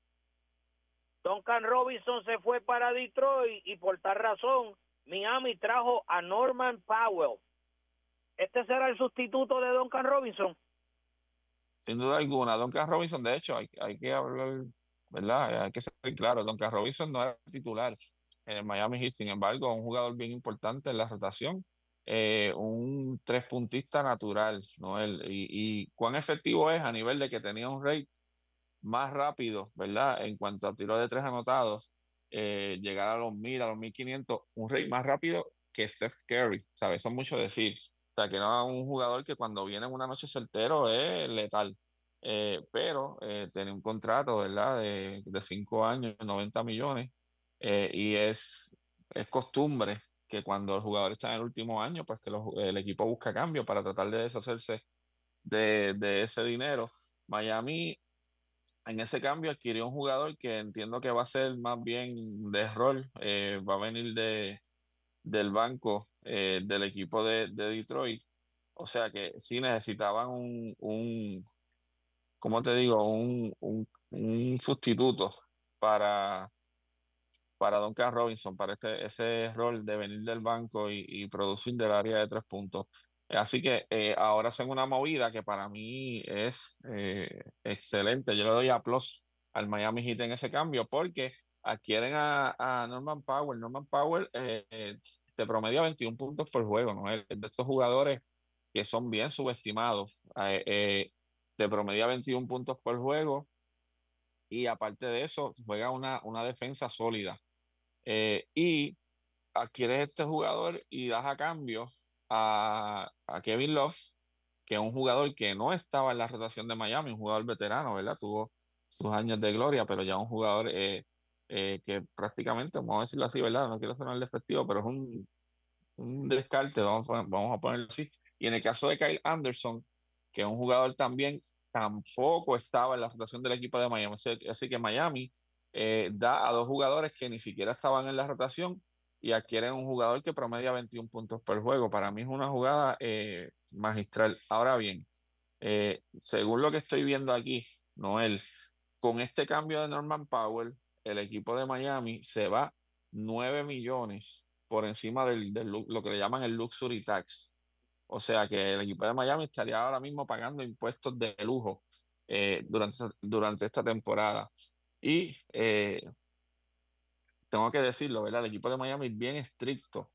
Duncan Robinson se fue para Detroit y por tal razón Miami trajo a Norman Powell. ¿Este será el sustituto de Duncan Robinson? Sin duda alguna, Duncan Robinson, de hecho, hay que hablar, ¿verdad? Hay que ser claro, Duncan Robinson no era titular en el Miami Heat, sin embargo, un jugador bien importante en la rotación, un tres puntista natural, ¿no? Y cuán efectivo es a nivel de que tenía un rate más rápido, ¿verdad? En cuanto a tiros de tres anotados, llegar a los 1000, a los 1500, un rate más rápido que Steph Curry, ¿sabes? Eso es mucho decir. O sea, que no es un jugador que cuando viene en una noche soltero es letal. Pero tiene un contrato, ¿verdad? De 5 años, 90 millones, y es costumbre que cuando el jugador está en el último año, pues que el equipo busca cambio para tratar de deshacerse de ese dinero. Miami en ese cambio adquirió un jugador que entiendo que va a ser más bien de rol, va a venir del banco del equipo de Detroit. O sea que sí necesitaban ¿cómo te digo? Un sustituto para, para Duncan Robinson, para ese rol de venir del banco y producir del área de 3 puntos. Así que ahora hacen una movida que para mí es excelente. Yo le doy aplausos al Miami Heat en ese cambio porque adquieren a Norman Powell. Norman Powell te promedia 21 puntos por juego, ¿no? Es de estos jugadores que son bien subestimados. Te promedia 21 puntos por juego y aparte de eso juega una defensa sólida. Y adquieres este jugador y das a cambio a Kevin Love, que es un jugador que no estaba en la rotación de Miami, un jugador veterano, ¿verdad? Tuvo sus años de gloria, pero ya un jugador que prácticamente, vamos a decirlo así, ¿verdad? No quiero sonar despectivo, pero es un descarte, vamos a ponerlo así. Y en el caso de Kyle Anderson, que es un jugador también, tampoco estaba en la rotación del equipo de Miami. Así que Miami da a dos jugadores que ni siquiera estaban en la rotación y adquieren un jugador que promedia 21 puntos por juego. Para mí es una jugada magistral. Ahora bien, según lo que estoy viendo aquí, Noel, con este cambio de Norman Powell, el equipo de Miami se va 9 millones por encima lo que le llaman el Luxury Tax. O sea que el equipo de Miami estaría ahora mismo pagando impuestos de lujo durante esta temporada. Y tengo que decirlo, ¿verdad? El equipo de Miami es bien estricto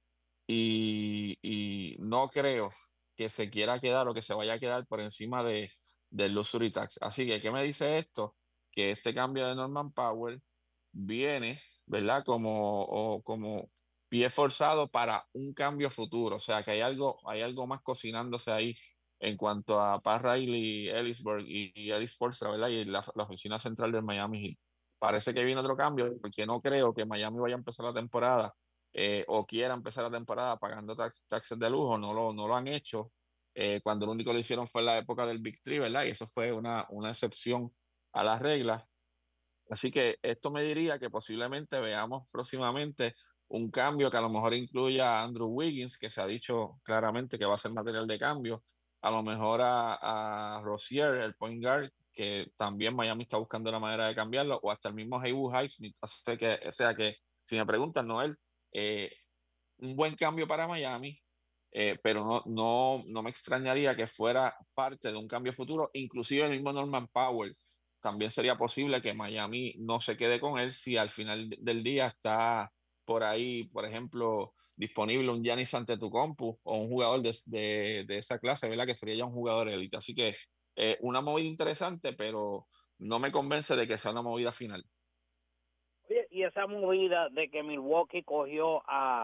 y no creo que se quiera quedar o que se vaya a quedar por encima del Luxury Tax. Así que, ¿qué me dice esto? Que este cambio de Norman Powell viene, ¿verdad? Como pie forzado para un cambio futuro. O sea, que hay algo más cocinándose ahí en cuanto a Pat Riley, Ellisburg y Ellis Sports, ¿verdad? Y la oficina central del Miami Heat. Parece que viene otro cambio, porque no creo que Miami vaya a empezar la temporada o quiera empezar la temporada pagando taxes de lujo, no lo han hecho. Cuando lo único que lo hicieron fue en la época del Big Three, ¿verdad? Y eso fue una excepción a las reglas. Así que esto me diría que posiblemente veamos próximamente un cambio que a lo mejor incluya a Andrew Wiggins, que se ha dicho claramente que va a ser material de cambio, a lo mejor a Rozier, el point guard, que también Miami está buscando la manera de cambiarlo, o hasta el mismo Haywood Highsmith. O sea que, si me preguntan, Noel, eh, un buen cambio para Miami, pero no me extrañaría que fuera parte de un cambio futuro, inclusive el mismo Norman Powell. También sería posible que Miami no se quede con él si al final del día está por ahí, por ejemplo, disponible un Giannis Antetokounmpo o un jugador de esa clase, ¿verdad? Que sería ya un jugador élite. Así que una movida interesante, pero no me convence de que sea una movida final. Oye, y esa movida de que Milwaukee cogió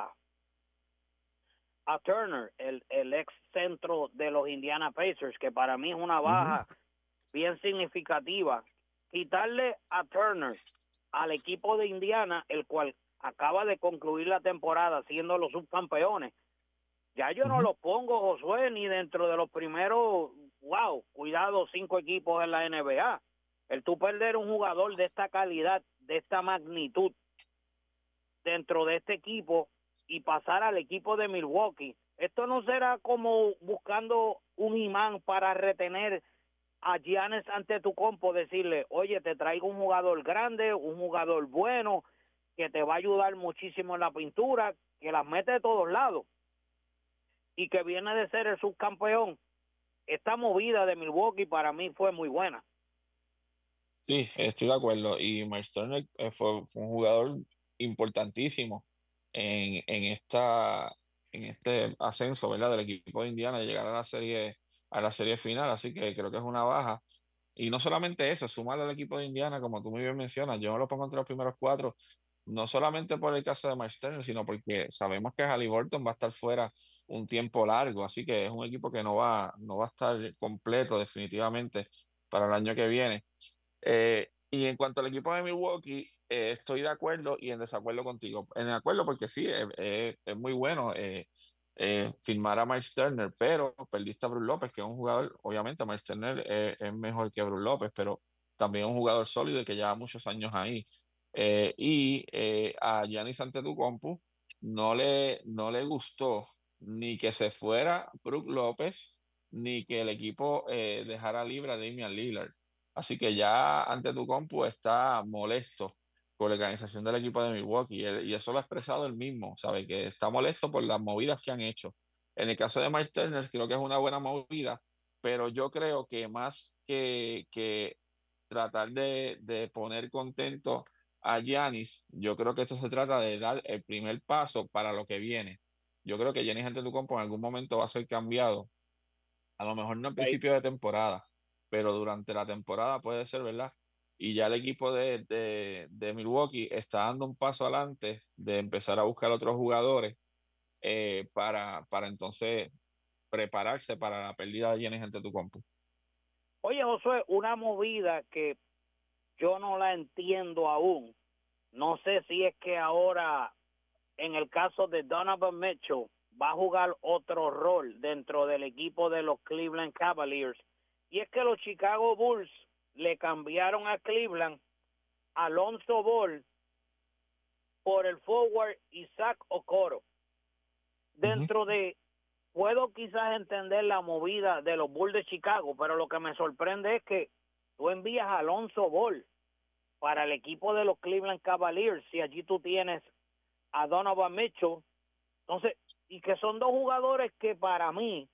a Turner, el ex centro de los Indiana Pacers, que para mí es una baja bien significativa, quitarle a Turner al equipo de Indiana, el cual acaba de concluir la temporada siendo los subcampeones. Ya yo no los pongo, Josué, ni dentro de los primeros, cuidado, 5 equipos en la NBA. El tú perder un jugador de esta calidad, de esta magnitud, dentro de este equipo y pasar al equipo de Milwaukee, esto no será como buscando un imán para retener a Giannis Antetokounmpo, decirle, oye, te traigo un jugador grande, un jugador bueno, que te va a ayudar muchísimo en la pintura, que las mete de todos lados y que viene de ser el subcampeón. Esta movida de Milwaukee para mí fue muy buena. Sí, estoy de acuerdo. Y Miles Turner fue un jugador importantísimo en este ascenso, ¿verdad? Del equipo de Indiana, de llegar a la serie final. Así que creo que es una baja. Y no solamente eso, sumarle al equipo de Indiana, como tú muy bien mencionas, yo no lo pongo entre los primeros cuatro, no solamente por el caso de Miles Turner, sino porque sabemos que Haliburton va a estar fuera un tiempo largo. Así que es un equipo que no va a estar completo definitivamente para el año que viene. Y en cuanto al equipo de Milwaukee, estoy de acuerdo y en desacuerdo contigo. En acuerdo porque sí, es muy bueno firmar a Miles Turner, pero perdiste a Brook López, que es un jugador, obviamente Miles Turner es mejor que Brook López, pero también un jugador sólido y que lleva muchos años ahí. A Giannis Antetokounmpo no le gustó ni que se fuera Brook López, ni que el equipo dejara libre a Damian Lillard. Así que ya ante tu compu está molesto con la organización del equipo de Milwaukee y eso lo ha expresado él mismo, ¿sabe? Que está molesto por las movidas que han hecho. En el caso de Miles Turner, creo que es una buena movida, pero yo creo que más que tratar de poner contento a Giannis, yo creo que esto se trata de dar el primer paso para lo que viene. Yo creo que Giannis Antetokounmpo en algún momento va a ser cambiado, a lo mejor no al Ahí. principio de temporada, pero durante la temporada puede ser, ¿verdad? Y ya el equipo de Milwaukee está dando un paso adelante de empezar a buscar otros jugadores para entonces prepararse para la pérdida de Giannis Antetokounmpo. Oye, Josué, una movida que yo no la entiendo aún. No sé si es que ahora, en el caso de Donovan Mitchell, va a jugar otro rol dentro del equipo de los Cleveland Cavaliers. Y es que los Chicago Bulls le cambiaron a Cleveland Alonso Ball por el forward Isaac Okoro. Dentro de, puedo quizás entender la movida de los Bulls de Chicago, pero lo que me sorprende es que tú envías a Alonso Ball para el equipo de los Cleveland Cavaliers, si allí tú tienes a Donovan Mitchell, entonces, y que son dos jugadores que para mí,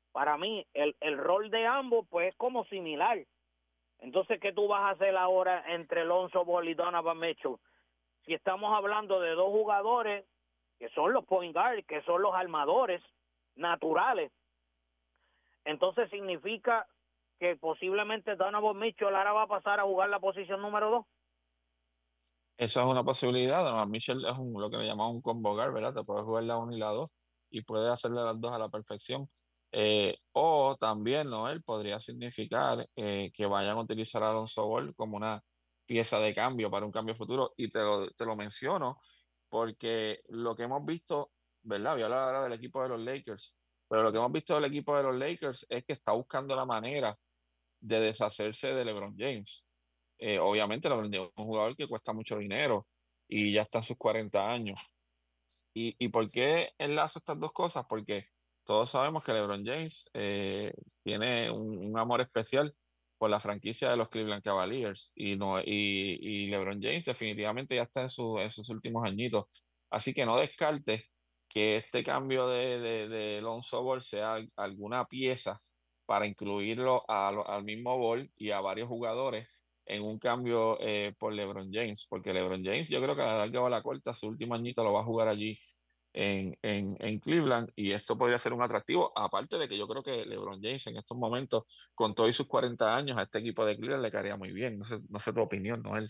el rol de ambos pues es como similar. Entonces, ¿qué tú vas a hacer ahora entre Alonso Ball y Donovan Mitchell? Si estamos hablando de dos jugadores que son los point guard, que son los armadores naturales, entonces significa que posiblemente Donovan Mitchell ahora va a pasar a jugar la posición número 2. Esa es una posibilidad. Además, Mitchell es lo que le llamamos un combo guard, ¿verdad? Te puedes jugar la 1 y la 2 y puedes hacerle las dos a la perfección. O también, Noel, podría significar que vayan a utilizar a Alonso Ball como una pieza de cambio para un cambio futuro. Y te lo menciono porque lo que hemos visto, ¿verdad? Voy a hablar ahora del equipo de los Lakers, pero lo que hemos visto del equipo de los Lakers es que está buscando la manera de deshacerse de LeBron James. Obviamente, LeBron James es un jugador que cuesta mucho dinero y ya está en sus 40 años. ¿Y por qué enlazo estas dos cosas? Porque todos sabemos que LeBron James tiene un amor especial por la franquicia de los Cleveland Cavaliers y, no, y LeBron James definitivamente ya está en sus últimos añitos. Así que no descartes que este cambio de Lonzo Ball sea alguna pieza para incluirlo al mismo Ball y a varios jugadores en un cambio por LeBron James, porque LeBron James yo creo que a la larga o a la corta su último añito lo va a jugar allí en Cleveland y esto podría ser un atractivo, aparte de que yo creo que LeBron James en estos momentos, con todos sus 40 años, a este equipo de Cleveland le caería muy bien. No sé tu opinión, Noel.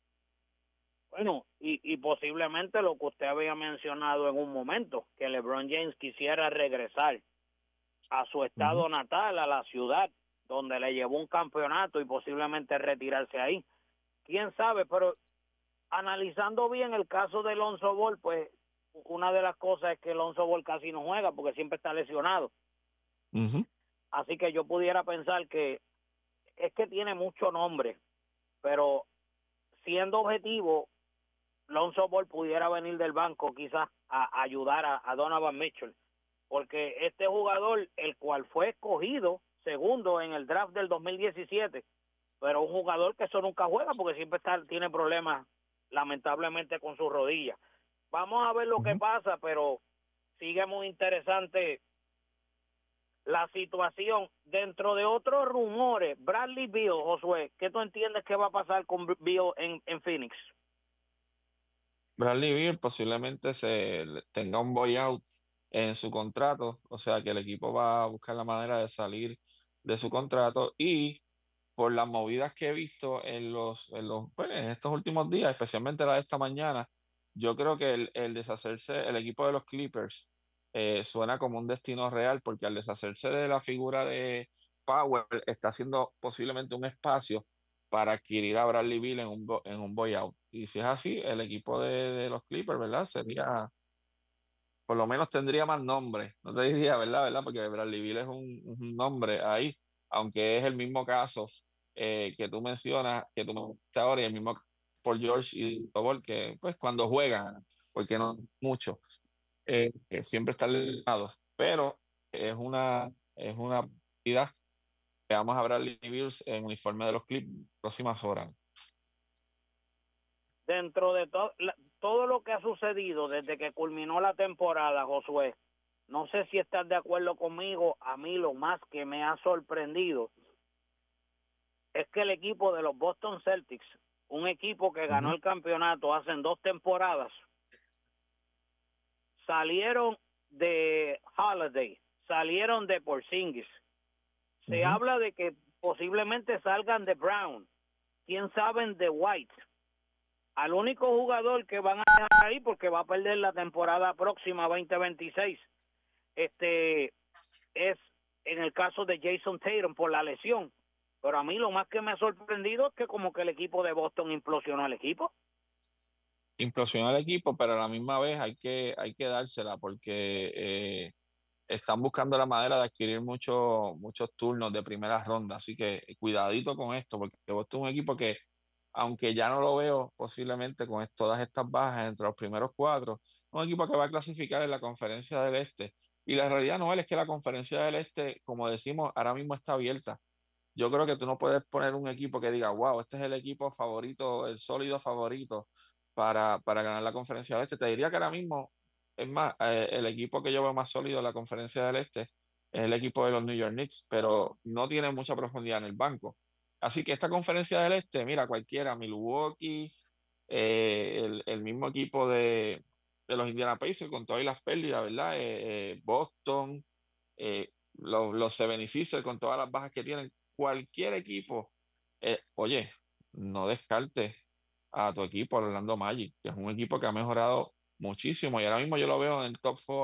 Bueno, y posiblemente lo que usted había mencionado en un momento, que LeBron James quisiera regresar a su estado natal, a la ciudad donde le llevó un campeonato y posiblemente retirarse ahí. Quién sabe, pero analizando bien el caso de Lonzo Ball, pues una de las cosas es que Lonzo Ball casi no juega porque siempre está lesionado. Ujú. Así que yo pudiera pensar que es que tiene mucho nombre, pero siendo objetivo, Lonzo Ball pudiera venir del banco quizás a ayudar a Donovan Mitchell, porque este jugador, el cual fue escogido segundo en el draft del 2017, pero un jugador que eso nunca juega porque siempre tiene problemas lamentablemente con sus rodillas. Vamos a ver lo que pasa, pero sigue muy interesante la situación. Dentro de otros rumores, Bradley Beal, Josué, ¿qué tú entiendes que va a pasar con Beal en Phoenix? Bradley Beal posiblemente tenga un buyout en su contrato, o sea que el equipo va a buscar la manera de salir de su contrato y por las movidas que he visto pues, en estos últimos días, especialmente la de esta mañana, yo creo que el deshacerse, el equipo de los Clippers suena como un destino real, porque al deshacerse de la figura de Powell, está haciendo posiblemente un espacio para adquirir a Bradley Beal en un buyout. Y si es así, el equipo de los Clippers, ¿verdad? Sería, por lo menos tendría más nombre. No te diría, ¿verdad? Porque Bradley Beal es un nombre ahí, aunque es el mismo caso que tú mencionas, que tú me mencionaste ahora, y el mismo por George y Tobol, que pues cuando juegan, porque no mucho, que siempre están lesionados, pero es una partida que vamos a Bradley Beal en uniforme de los Clips próximas horas. Dentro de todo lo que ha sucedido desde que culminó la temporada, Josué, no sé si estás de acuerdo conmigo, a mí lo más que me ha sorprendido es que el equipo de los Boston Celtics, un equipo que ganó el campeonato hace 2 temporadas, salieron de Holiday, salieron de Porzingis. Se habla de que posiblemente salgan de Brown, quién sabe de White. Al único jugador que van a dejar ahí porque va a perder la temporada próxima 2026 es en el caso de Jason Tatum por la lesión. Pero a mí lo más que me ha sorprendido es que como que el equipo de Boston implosionó al equipo. Implosionó el equipo, pero a la misma vez hay que dársela porque están buscando la manera de adquirir muchos turnos de primera ronda. Así que cuidadito con esto, porque Boston es un equipo que, aunque ya no lo veo posiblemente con todas estas bajas entre los primeros cuatro, es un equipo que va a clasificar en la conferencia del Este. Y la realidad no es que la conferencia del Este, como decimos, ahora mismo está abierta. Yo creo que tú no puedes poner un equipo que diga, wow, este es el equipo favorito, el sólido favorito para ganar la conferencia del Este. Te diría que ahora mismo, es más, el equipo que yo veo más sólido en la conferencia del Este es el equipo de los New York Knicks, pero no tiene mucha profundidad en el banco. Así que esta conferencia del Este, mira, cualquiera, Milwaukee, el mismo equipo de los Indiana Pacers con todas las pérdidas, ¿verdad? Boston, los 76ers con todas las bajas que tienen, cualquier equipo, oye, no descartes a tu equipo, el Orlando Magic, que es un equipo que ha mejorado muchísimo y ahora mismo yo lo veo en el top 4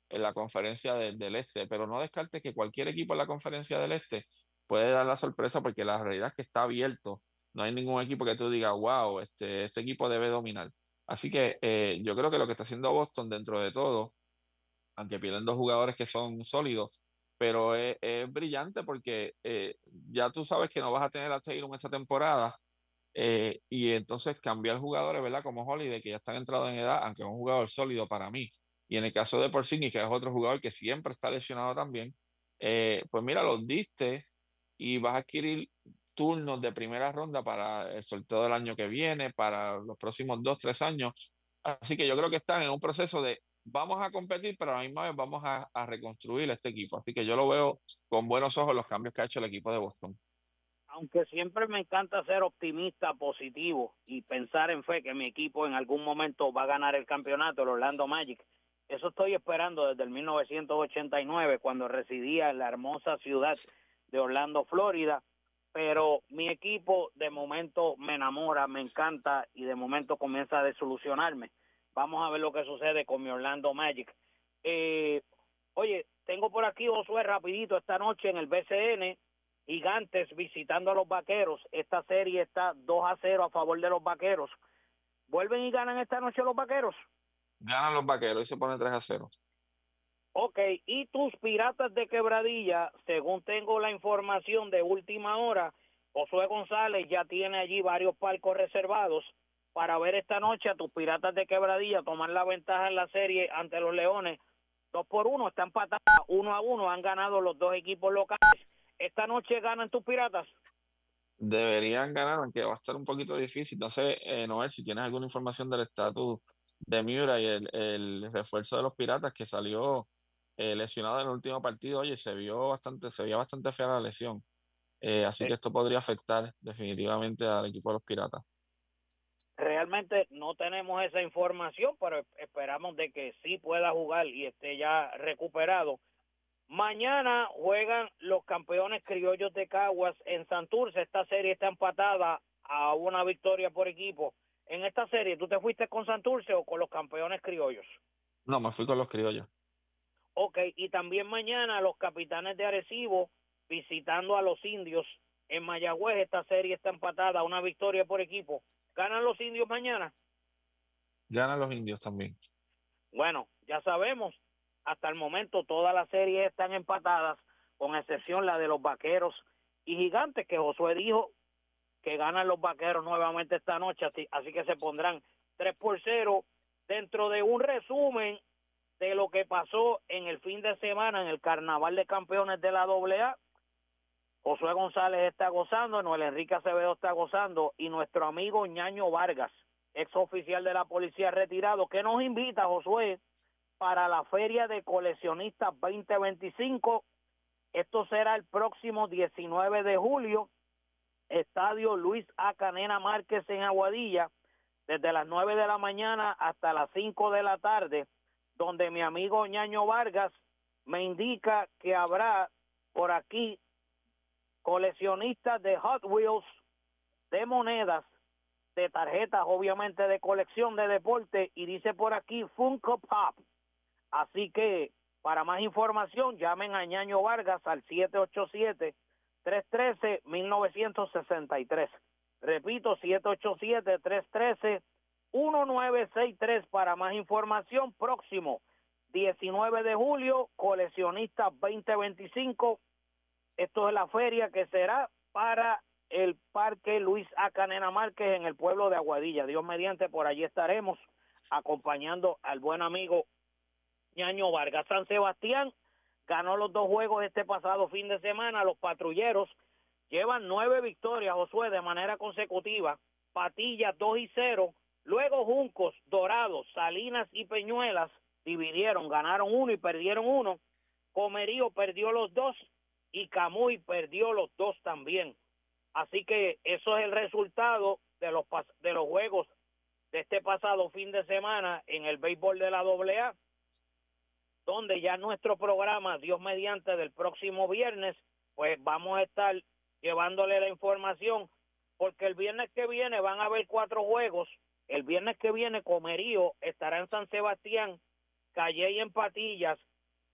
en la conferencia del Este, pero no descartes que cualquier equipo en la conferencia del Este puede dar la sorpresa porque la realidad es que está abierto. No hay ningún equipo que tú digas, wow, este equipo debe dominar. Así que yo creo que lo que está haciendo Boston dentro de todo, aunque pierden dos jugadores que son sólidos, pero es brillante porque ya tú sabes que no vas a tener a Tatum esta temporada y entonces cambiar jugadores, ¿verdad? Como Holiday, que ya están entrados en edad, aunque es un jugador sólido para mí. Y en el caso de Porzingis, que es otro jugador que siempre está lesionado también, pues mira, los diste y vas a adquirir turnos de primera ronda para el sorteo del año que viene, para los próximos 2, 3 años. Así que yo creo que están en un proceso de vamos a competir, pero a la misma vez vamos a reconstruir este equipo. Así que yo lo veo con buenos ojos los cambios que ha hecho el equipo de Boston. Aunque siempre me encanta ser optimista, positivo y pensar en fe que mi equipo en algún momento va a ganar el campeonato, el Orlando Magic. Eso estoy esperando desde el 1989, cuando residía en la hermosa ciudad de Orlando, Florida. Pero mi equipo de momento me enamora, me encanta y de momento comienza a desilusionarme. Vamos a ver lo que sucede con mi Orlando Magic. Oye, tengo por aquí, Josué, rapidito, esta noche en el BCN, Gigantes visitando a los Vaqueros. Esta serie está 2-0 a favor de los Vaqueros. ¿Vuelven y ganan esta noche los Vaqueros? Ganan los Vaqueros y se pone 3-0. Ok, y tus Piratas de Quebradilla, según tengo la información de última hora, Josué González ya tiene allí varios palcos reservados para ver esta noche a tus Piratas de Quebradilla tomar la ventaja en la serie ante los Leones. 2-1, está empatada 1-1, han ganado los dos equipos locales. Esta noche ganan tus Piratas. Deberían ganar, aunque va a estar un poquito difícil. No sé, Noel, si tienes alguna información del estatus de Miura y el refuerzo de los Piratas que salió lesionado en el último partido. Oye, se veía bastante fea la lesión. Así que esto podría afectar definitivamente al equipo de los Piratas. Realmente no tenemos esa información, pero esperamos de que sí pueda jugar y esté ya recuperado. Mañana juegan los campeones criollos de Caguas en Santurce. Esta serie está empatada a una victoria por equipo. En esta serie, ¿tú te fuiste con Santurce o con los campeones criollos? No, me fui con los criollos. Ok, y también mañana los Capitanes de Arecibo visitando a los Indios en Mayagüez. Esta serie está empatada a una victoria por equipo. ¿Ganan los Indios mañana? Ganan los Indios también. Bueno, ya sabemos, hasta el momento todas las series están empatadas, con excepción la de los Vaqueros y Gigantes, que Josué dijo que ganan los Vaqueros nuevamente esta noche, así que se pondrán 3-0 dentro de un resumen de lo que pasó en el fin de semana en el Carnaval de Campeones de la AA. Josué González está gozando, Noel Enrique Acevedo está gozando y nuestro amigo Ñaño Vargas, ex oficial de la policía retirado, que nos invita, Josué, para la Feria de Coleccionistas 2025. Esto será el próximo 19 de julio, Estadio Luis A. Canena Márquez en Aguadilla, desde las 9 de la mañana hasta las 5 de la tarde, donde mi amigo Ñaño Vargas me indica que habrá por aquí coleccionistas de Hot Wheels, de monedas, de tarjetas, obviamente de colección de deporte, y dice por aquí Funko Pop. Así que para más información llamen a Ñaño Vargas al 787-313-1963. Repito, 787-313-1963 para más información. Próximo 19 de julio, Coleccionistas 2025. Esto es la feria que será para el Parque Luis A. Canena Márquez en el pueblo de Aguadilla. Dios mediante, por allí estaremos acompañando al buen amigo Ñaño Vargas. San Sebastián ganó los dos juegos este pasado fin de semana. Los patrulleros llevan 9 victorias, Josué, de manera consecutiva. Patillas 2-0. Luego Juncos, Dorados, Salinas y Peñuelas dividieron, ganaron 1 y perdieron 1. Comerío perdió los 2 y Camuy perdió los 2 también. Así que eso es el resultado de los juegos de este pasado fin de semana en el béisbol de la AA, donde ya nuestro programa, Dios mediante, del próximo viernes, pues vamos a estar llevándole la información, porque el viernes que viene van a haber 4 juegos. El viernes que viene Comerío estará en San Sebastián, Calley en Patillas,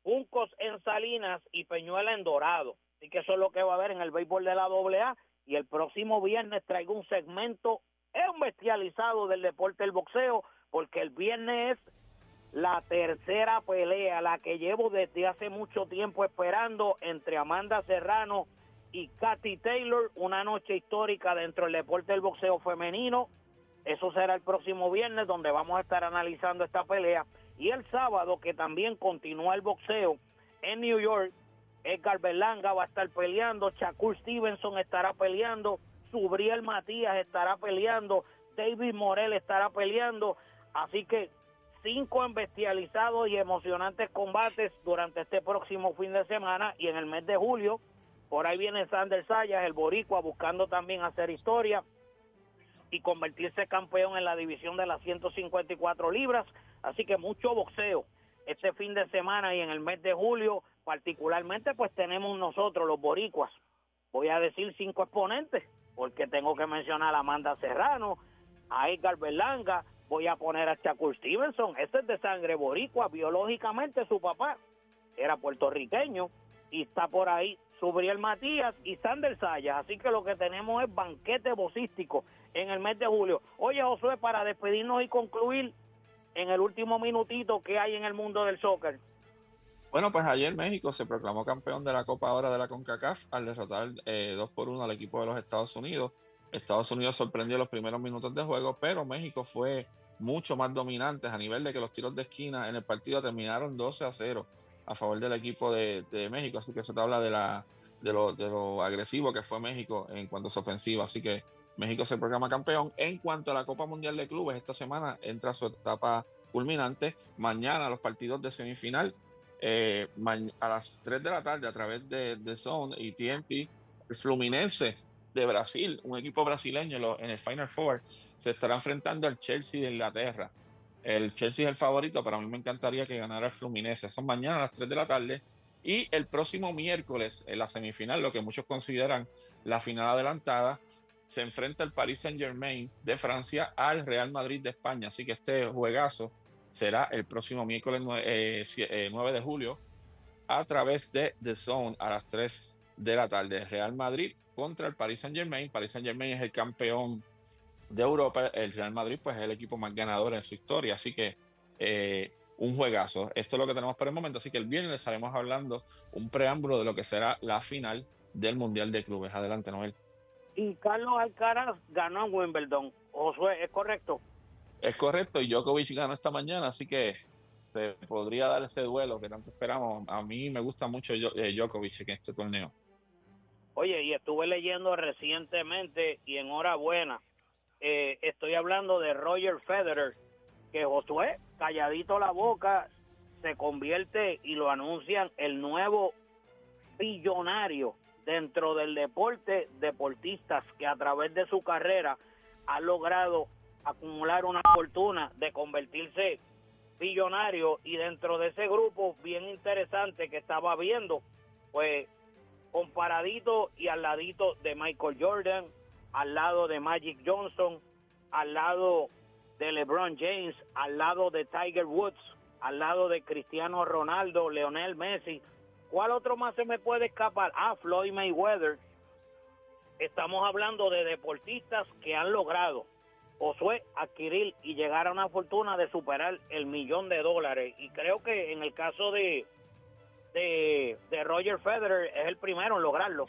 Juncos en Salinas y Peñuela en Dorado. Así que eso es lo que va a haber en el béisbol de la AA. Y el próximo viernes traigo un segmento bestializado del deporte del boxeo, porque el viernes es la tercera pelea, la que llevo desde hace mucho tiempo esperando, entre Amanda Serrano y Katy Taylor, una noche histórica dentro del deporte del boxeo femenino. Eso será el próximo viernes, donde vamos a estar analizando esta pelea. Y el sábado, que también continúa el boxeo en New York, Edgar Berlanga va a estar peleando, Shakur Stevenson estará peleando, Subriel Matías estará peleando, David Morel estará peleando. Así que 5 embestializados y emocionantes combates durante este próximo fin de semana. Y en el mes de julio, por ahí viene Sander Sayas, el boricua, buscando también hacer historia y convertirse campeón en la división de las 154 libras. Así que mucho boxeo este fin de semana y en el mes de julio, particularmente, pues tenemos nosotros, los boricuas. Voy a decir 5 exponentes, porque tengo que mencionar a Amanda Serrano, a Edgar Berlanga, voy a poner a Shakur Stevenson, ese es de sangre boricua, biológicamente su papá era puertorriqueño, y está por ahí Subriel Matías y Sander Sayas. Así que lo que tenemos es banquete boxístico en el mes de julio. Oye, Josué, para despedirnos y concluir, en el último minutito, ¿qué hay en el mundo del soccer? Bueno, pues ayer México se proclamó campeón de la Copa Oro de la CONCACAF al derrotar 2-1 al equipo de los Estados Unidos. Estados Unidos sorprendió los primeros minutos de juego, pero México fue mucho más dominante a nivel de que los tiros de esquina en el partido terminaron 12-0 a favor del equipo de México. Así que eso te habla de lo agresivo que fue México en cuanto a su ofensiva. Así que México se proclama campeón. En cuanto a la Copa Mundial de Clubes, esta semana entra a su etapa culminante. Mañana los partidos de semifinal, a las 3 de la tarde a través de Zone y TNT, el Fluminense de Brasil, un equipo brasileño en el Final Four, se estará enfrentando al Chelsea de Inglaterra. El Chelsea es el favorito, pero a mí me encantaría que ganara el Fluminense. Son mañana a las 3 de la tarde. Y el próximo miércoles, en la semifinal, lo que muchos consideran la final adelantada, se enfrenta el Paris Saint-Germain de Francia al Real Madrid de España. Así que este juegazo será el próximo miércoles 9 de julio a través de The Zone a las 3 de la tarde. Real Madrid contra el Paris Saint-Germain. Paris Saint-Germain es el campeón de Europa. El Real Madrid pues es el equipo más ganador en su historia. Así que un juegazo. Esto es lo que tenemos por el momento. Así que el viernes estaremos hablando un preámbulo de lo que será la final del Mundial de Clubes. Adelante, Noel. Y Carlos Alcaraz ganó en Wimbledon. Josué, ¿es correcto? Es correcto, y Djokovic ganó esta mañana, así que se podría dar ese duelo que tanto esperamos. A mí me gusta mucho Djokovic en este torneo. Oye, y estuve leyendo recientemente, y enhorabuena, estoy hablando de Roger Federer, que Josué, calladito la boca, se convierte y lo anuncian el nuevo billonario dentro del deportistas que a través de su carrera ha logrado acumular una fortuna de convertirse billonario. Y dentro de ese grupo bien interesante que estaba viendo, pues comparadito y al ladito de Michael Jordan, al lado de Magic Johnson, al lado de LeBron James, al lado de Tiger Woods, al lado de Cristiano Ronaldo, Lionel Messi. ¿Cuál otro más se me puede escapar? Floyd Mayweather. Estamos hablando de deportistas que han logrado, Josué, adquirir y llegar a una fortuna de superar $1 millón. Y creo que en el caso de Roger Federer es el primero en lograrlo.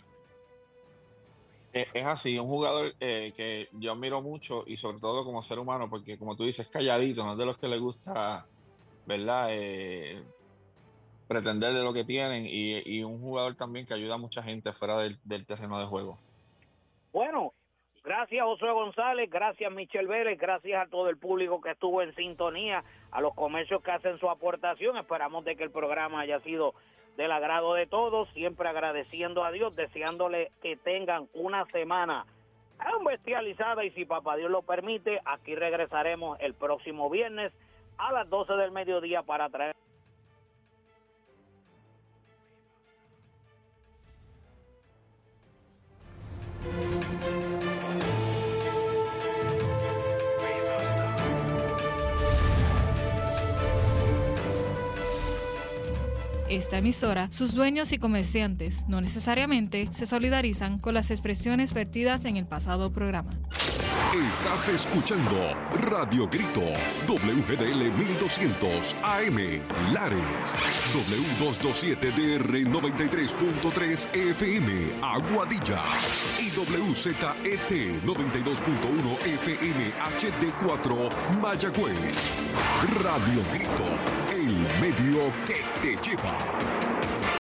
Es así, un jugador que yo admiro mucho, y sobre todo como ser humano, porque como tú dices, calladito, no es de los que le gusta, ¿verdad? Pretender de lo que tienen, y un jugador también que ayuda a mucha gente fuera del terreno de juego. Bueno, gracias Josué González, gracias Michelle Vélez, gracias a todo el público que estuvo en sintonía, a los comercios que hacen su aportación. Esperamos de que el programa haya sido del agrado de todos, siempre agradeciendo a Dios, deseándole que tengan una semana bestializada, y si papá Dios lo permite, aquí regresaremos el próximo viernes a las 12 del mediodía para traer esta emisora, sus dueños y comerciantes no necesariamente se solidarizan con las expresiones vertidas en el pasado programa. Estás escuchando Radio Grito, WGDL 1200 AM, Lares, W227DR 93.3 FM, Aguadilla, y WZET 92.1 FM HD4, Mayagüez. Radio Grito, el medio que te lleva.